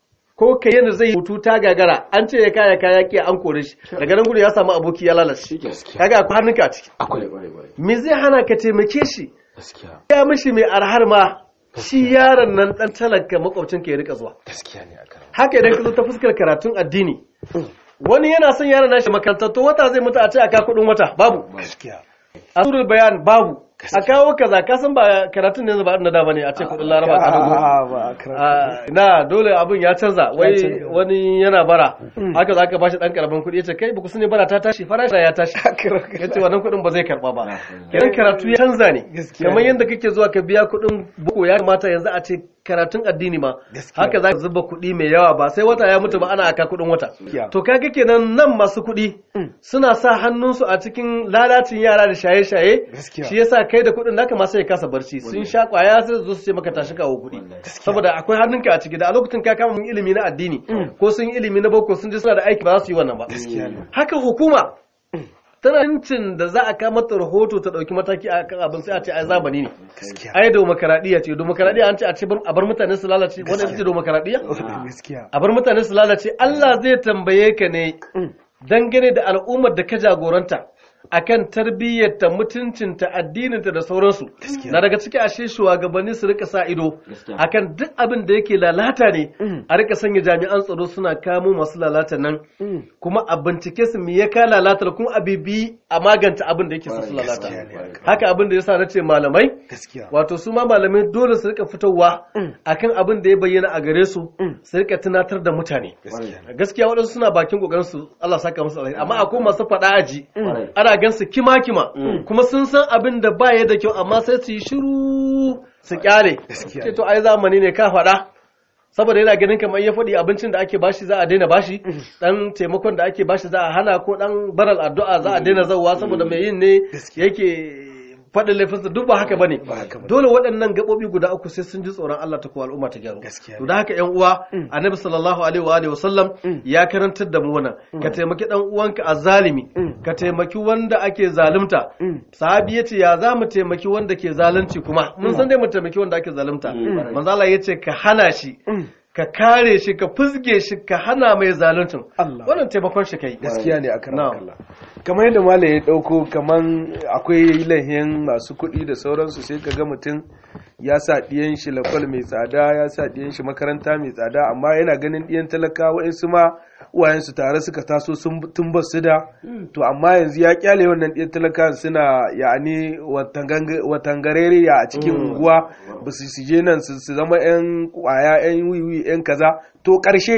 ko ka yadda zai hutu ta gagara an ce ya kaya kaya ki an kore shi daga nan gudu ya samu aboki ya lalace Gaskiya. kaga akwai hannunka a ciki Kwarai, kwarai, kwarai. me zai hana ka taimake shi gaskiya ya mishi mai arhar ma shi yaron nan dan talaka makwabcinka ya rika zuwa gaskiya ne akram haka idan ka zo ta fuskar karatun addini wani yana son yaron nashi makarantar to wata zai mutu a ce aka kudin wata babu gaskiya asurul bayan babu a kawo kaza ka san ba karatun ne ba na da bane a ce kudin laraba ka dogo Ah, ba akram Ah, na dole abin ya canza wai canza. wani yana bara haka za ka bashi dan karamin kuɗi yace kai baku sani bara ta tashi farashi ya tashi yace wannan kuɗin ba zai karba ba kiran karatu ya canza ne Gaskiya kamar ne. yadda kake zuwa ka biya kuɗin buko ya kamata yanzu a ce karatun addini ma Gaskiya. haka za ka zuba kuɗi mai yawa ba sai wata ya mutu ba ana aka kuɗin wata Gaskiya. to kaga kenan nan masu kuɗi suna sa hannunsu a cikin lalacin yara da shaye-shaye Gaskiya. shi yasa kai da kuɗin naka ma sai ya kasa barci sun sha kwaya sai su zo su ce maka tashi kawo kuɗi saboda akwai hannunka a ciki da a lokacin ka kama mun ilimi na addini ko sun yi ilimi na boko sun ji suna da aiki ba za su yi wannan ba Gaskiya ne. haka hukuma tana yancin da za a kama ta rahoto ta dauki mataki a kan abin sai a ce ai zamani ne gaskiya ai demokaradiyya ce demokaradiyya an ce a ce bar- a bar mutane su lalace wanda ita ce demokaradiyya gaskiya a bar mutane su lalace Allah zai tambaye ka ne dangane da al'ummar da ka jagoranta akan tarbiyyarta mutuncinta addininta da sauransu na daga ciki ashe shugabanni su rika sa ido Gaskiya. akan duk abin da yake lalata ne a rika sanya jami'an tsaro suna kamo masu lalata nan kuma a bincike su me ya ka lalata kuma a bibi a maganta abin da yake sa su lalata Gaskiya ne. haka abin da yasa na ce malamai gaskiya wato su ma malamai dole su rika fitowa akan abin da ya bayyana a gare su su rika tunatar da mutane gaskiya gaskiya waɗansu suna bakin kokarin su Allah saka musu alheri amma akwai masu faɗa aji Kwarai. ana gan su kima kima kuma sun san abin da ba ya da kyau amma sai su yi shiru su kyale Gaskiya. ce to ai zamani ne ka faɗa saboda yana ganin kamar ya faɗi abincin da ake bashi za a daina bashi dan taimakon da ake bashi za a hana ko dan baral addu'a za a daina zauwa saboda mai yin ne Gaskiya. yake faɗin laifinsa duk ba haka bane haka bane. dole waɗannan gaɓoɓi guda uku sai sun ji tsoron Allah ta kowa al'umma ta gyaru Gaskiya. to da haka ƴan uwa annabi sallallahu alaihi wa alihi wasallam ya karantar da mu wannan ka taimaki dan uwanka azzalimi ka taimaki wanda ake zalunta sahabi yace ya za mu taimaki wanda ke zalunci kuma mun san dai mu taimaki wanda ake zalunta manzo Allah yace ka hana shi ka kare shi ka fuzge shi ka hana mai zaluncin Allah. wannan taimakon shi kai gaskiya ne akram Na'am. kallah kamar yadda malam ya dauko kaman akwai lahin masu kuɗi da sauransu sai ka ga mutum ya sa ɗiyan shi lakwal mai tsada ya sa ɗiyan shi makaranta mai tsada amma yana ganin ɗiyan talaka waɗansu ma uwayensu tare suka taso sun tun ba su da to amma yanzu ya kyale wannan ɗiyan talaka suna yani watangarere ya a cikin unguwa ba su su je nan su su zama yan kwaya yan wiwi yan kaza to ƙarshe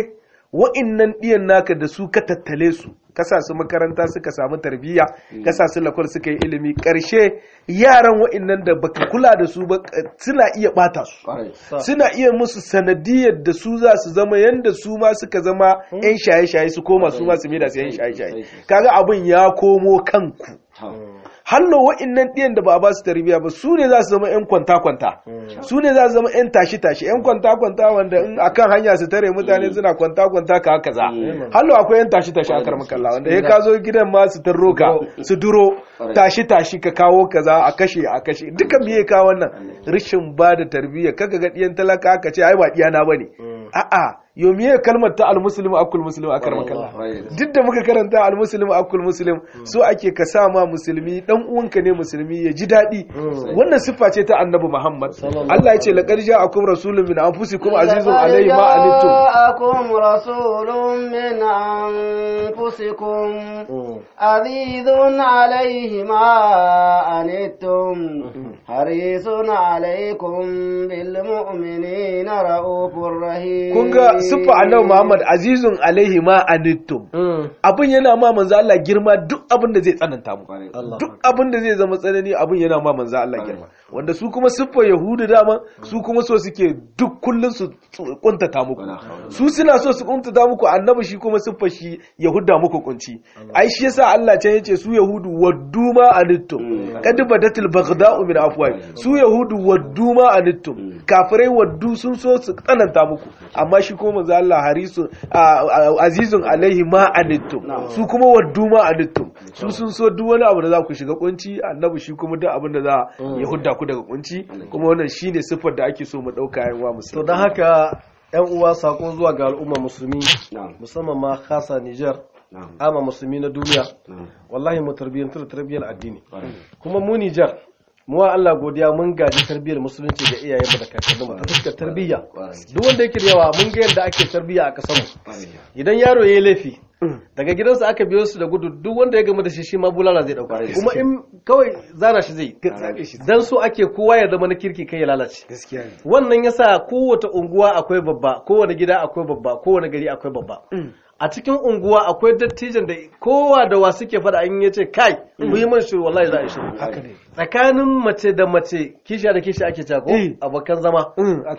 wa'innan ɗiyan naka da su ka tattale su ka sa su makaranta suka samu tarbiyya ka sa su lakwal suka yi ilimi ƙarshe yaran wa'innan da baka kula da su ba suna iya ɓata su suna iya musu sanadiyar da su za su zama yanda su ma suka zama yan shaye-shaye su koma su ma su mai da su yan shaye-shaye kaga abin ya komo kanku hallo wa'innan ɗiyan da ba a ba su tarbiyya ba su ne za su zama 'yan kwanta-kwanta su ne za su zama 'yan tashi-tashi 'yan kwanta-kwanta wanda in akan hanya su tare mutane suna kwanta-kwanta ka haka za hallo akwai 'yan tashi-tashi a karmakalla wanda ya ka zo gidan ma su tarro ka su duro tashi-tashi ka kawo kaza a kashe a kashe duka biye ka wannan rashin ba da tarbiyya kaga ga ɗiyan talaka aka ce ai ba ɗiyana bane a'a yau miye kalmar ta almuslimu akul muslim a karmakalla duk da muka karanta almuslimu akul muslim so ake ka sa ma musulmi dan uwanka ne musulmi ya ji daɗi wannan siffa ce ta annabi Muhammad Allah ya ce laqad ja'akum rasulun min anfusikum azizun alayhi ma anittum ja'akum rasulun min anfusikum azizun alayhi ma anittum harisun alaykum bil mu'minina raufur rahim kun ga siffa annabi Muhammad azizun alaihi ma anittum abin yana ma manzo Allah girma duk abin da zai tsananta mu duk abin da zai zama tsanani abin yana ma manzo Allah girma wanda su kuma siffa yahudu dama su kuma so suke duk kullun su kuntata muku su suna so su kuntata muku annabi shi kuma siffa shi yahuda muku kunci ai shi yasa Allah can yace su yahudu waddu ma anittum kad badatil baghda'u min afwah su yahudu waddu ma anittum kafirai waddu sun so su tsananta muku amma shi kuma manzo Allah harisu azizun alaihi ma anittum su kuma waddu ma anittum su sun so duk wani abu da za ku shiga kunci annabi shi kuma duk abin da za ya hudda ku daga kunci kuma wannan shine siffar da ake so mu dauka yan uwa musulmi to dan haka yan uwa sako zuwa ga al'umma musulmi musamman ma khasa Niger ama musulmi na duniya wallahi mu tarbiyyantar tarbiyyar addini kuma mu Niger mu wa Allah godiya mun gaji tarbiyyar musulunci ga iyayenmu da kakanninmu ta fuskar tarbiyya duk wanda yake da yawa mun ga yadda ake tarbiyya a kasar mu idan yaro yayi laifi daga gidansa aka biyo su da gudu duk wanda ya gama da shi shi ma bulala zai dauka kuma in kawai zana shi zai dan so ake kowa ya zama na kirki kai ya lalace wannan yasa kowace unguwa akwai babba kowane gida akwai babba kowane gari akwai babba a cikin unguwa akwai dattijan da kowa da wa suke fada an yace kai muhimmin shiru wallahi za a yi shiru tsakanin mace da mace kisha da kisha ake cako abokan zama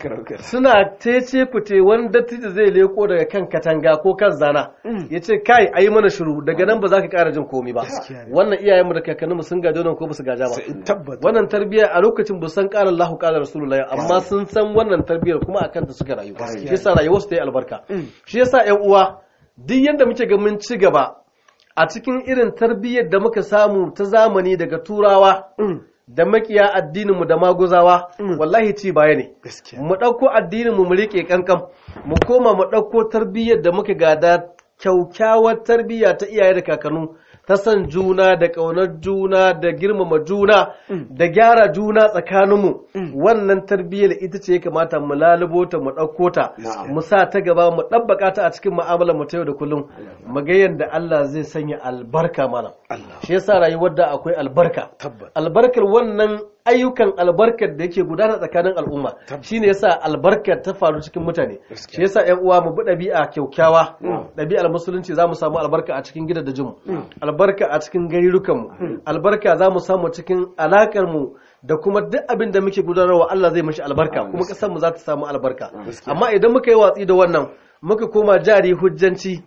suna tece fute wani dattijo zai leko daga kan katanga ko kan zana yace kai ayi mana shiru daga nan ba za ka ƙara jin komai ba wannan iyayenmu da kakanninmu sun gaje nan ko ba su gaja ba wannan tarbiyya a lokacin ba san ƙara Allahu ƙara Rasulullahi amma sun san wannan tarbiyyar kuma akan ta suka rayu shi yasa rayuwar su ta yi albarka shi yasa ƴan uwa duk yadda muke ga mun ci gaba a cikin irin tarbiyyar da muka samu ta zamani daga turawa da makiya addininmu da maguzawa wallahi ci baya ne mu ɗauko addininmu mu riƙe kankan mu koma mu ɗauko tarbiyyar da muka gada kyaukyawar tarbiyya ta iyaye da kakannu ta san juna da ƙaunar juna da girmama juna da gyara juna tsakaninmu wannan tarbiyyar ita ce ya kamata mu lalubo ta mu ɗauko ta mu sa ta gaba mu ɗabbaka ta a cikin mu'amalar mu ta yau da kullum mu ga yadda Allah zai sanya albarka mana shi yasa rayuwar da akwai albarka albarkar wannan ayyukan albarkar da yake gudana tsakanin al'umma shine yasa albarkar ta faru cikin mutane shi yasa ƴan uwa mu bi ɗabi'a kyaukyawa ɗabi'ar musulunci zamu samu albarka a cikin gidajenmu albarka a cikin garirukanmu albarka zamu samu cikin alakar mu da kuma duk abin da muke gudanarwa Allah zai mishi albarka kuma kasar mu za ta samu albarka amma idan muka yi watsi da wannan muka koma jari hujjanci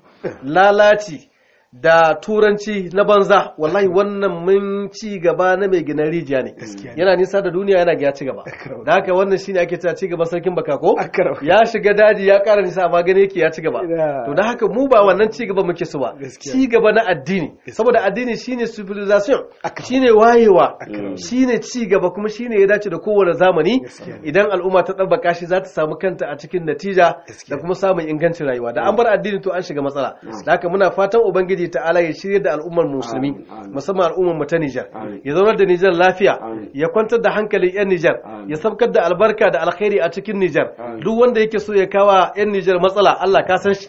lalaci da turanci na banza wallahi wannan mun ci gaba na mai gina rijiya ne yana nisa da duniya yana ga ya ci gaba da haka wannan shine ake cewa ci gaba sarkin baka ko ya shiga daji ya ƙara nisa amma gane yake ya ci gaba to da haka mu ba wannan ci gaba muke so ba ci gaba na addini saboda addini shine civilization shine wayewa shine ci gaba kuma shine ya dace da kowane zamani idan al'umma ta ɗabbaka shi za ta samu kanta a cikin natija da kuma samun ingancin rayuwa da an bar addini to an shiga matsala da haka muna fatan ubangiji ta'ala ya shirye da al'ummar musulmi musamman al'ummar mu ta Niger ya zaunar da Niger lafiya ya kwantar da hankalin yan Niger ya sabkar da albarka da alkhairi a cikin Niger duk wanda yake so ya kawa yan Niger matsala Allah ka san shi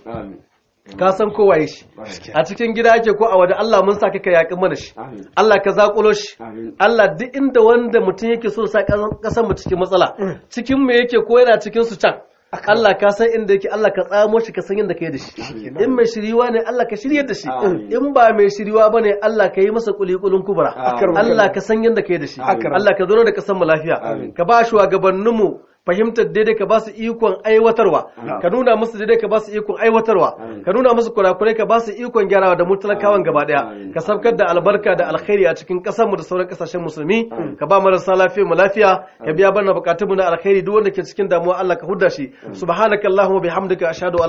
ka san kowa ya shi a cikin gida ake ko a waje Allah mun sa ka yaƙin mana shi Allah ka zakulo shi Allah duk inda wanda mutum yake so sa kasan mu cikin matsala cikin mu yake ko yana cikin su can Allah ka san inda yake Allah ka tsamo shi ka san yadda ka yi da shi in mai shiriwa ne Allah ka shiryar da shi in ba mai shiriwa bane Allah ka yi masa kulikulun kubra Allah ka san yadda ka yi da shi Allah ka zo da kasan mu lafiya ka ba shi wa gabaninmu fahimtar daidai ka ba su ikon aiwatarwa ka nuna musu daidai ka ba su ikon aiwatarwa ka nuna musu kurakurai ka ba su ikon gyarawa da mutalakawan gaba daya ka sabkar da albarka da alkhairi a cikin kasar mu da sauran kasashen musulmi ka ba marasa lafiya mu lafiya ka biya bana bukatun mu na alkhairi duk wanda ke cikin damuwa Allah ka hudda shi subhanakallahumma bihamdika ashhadu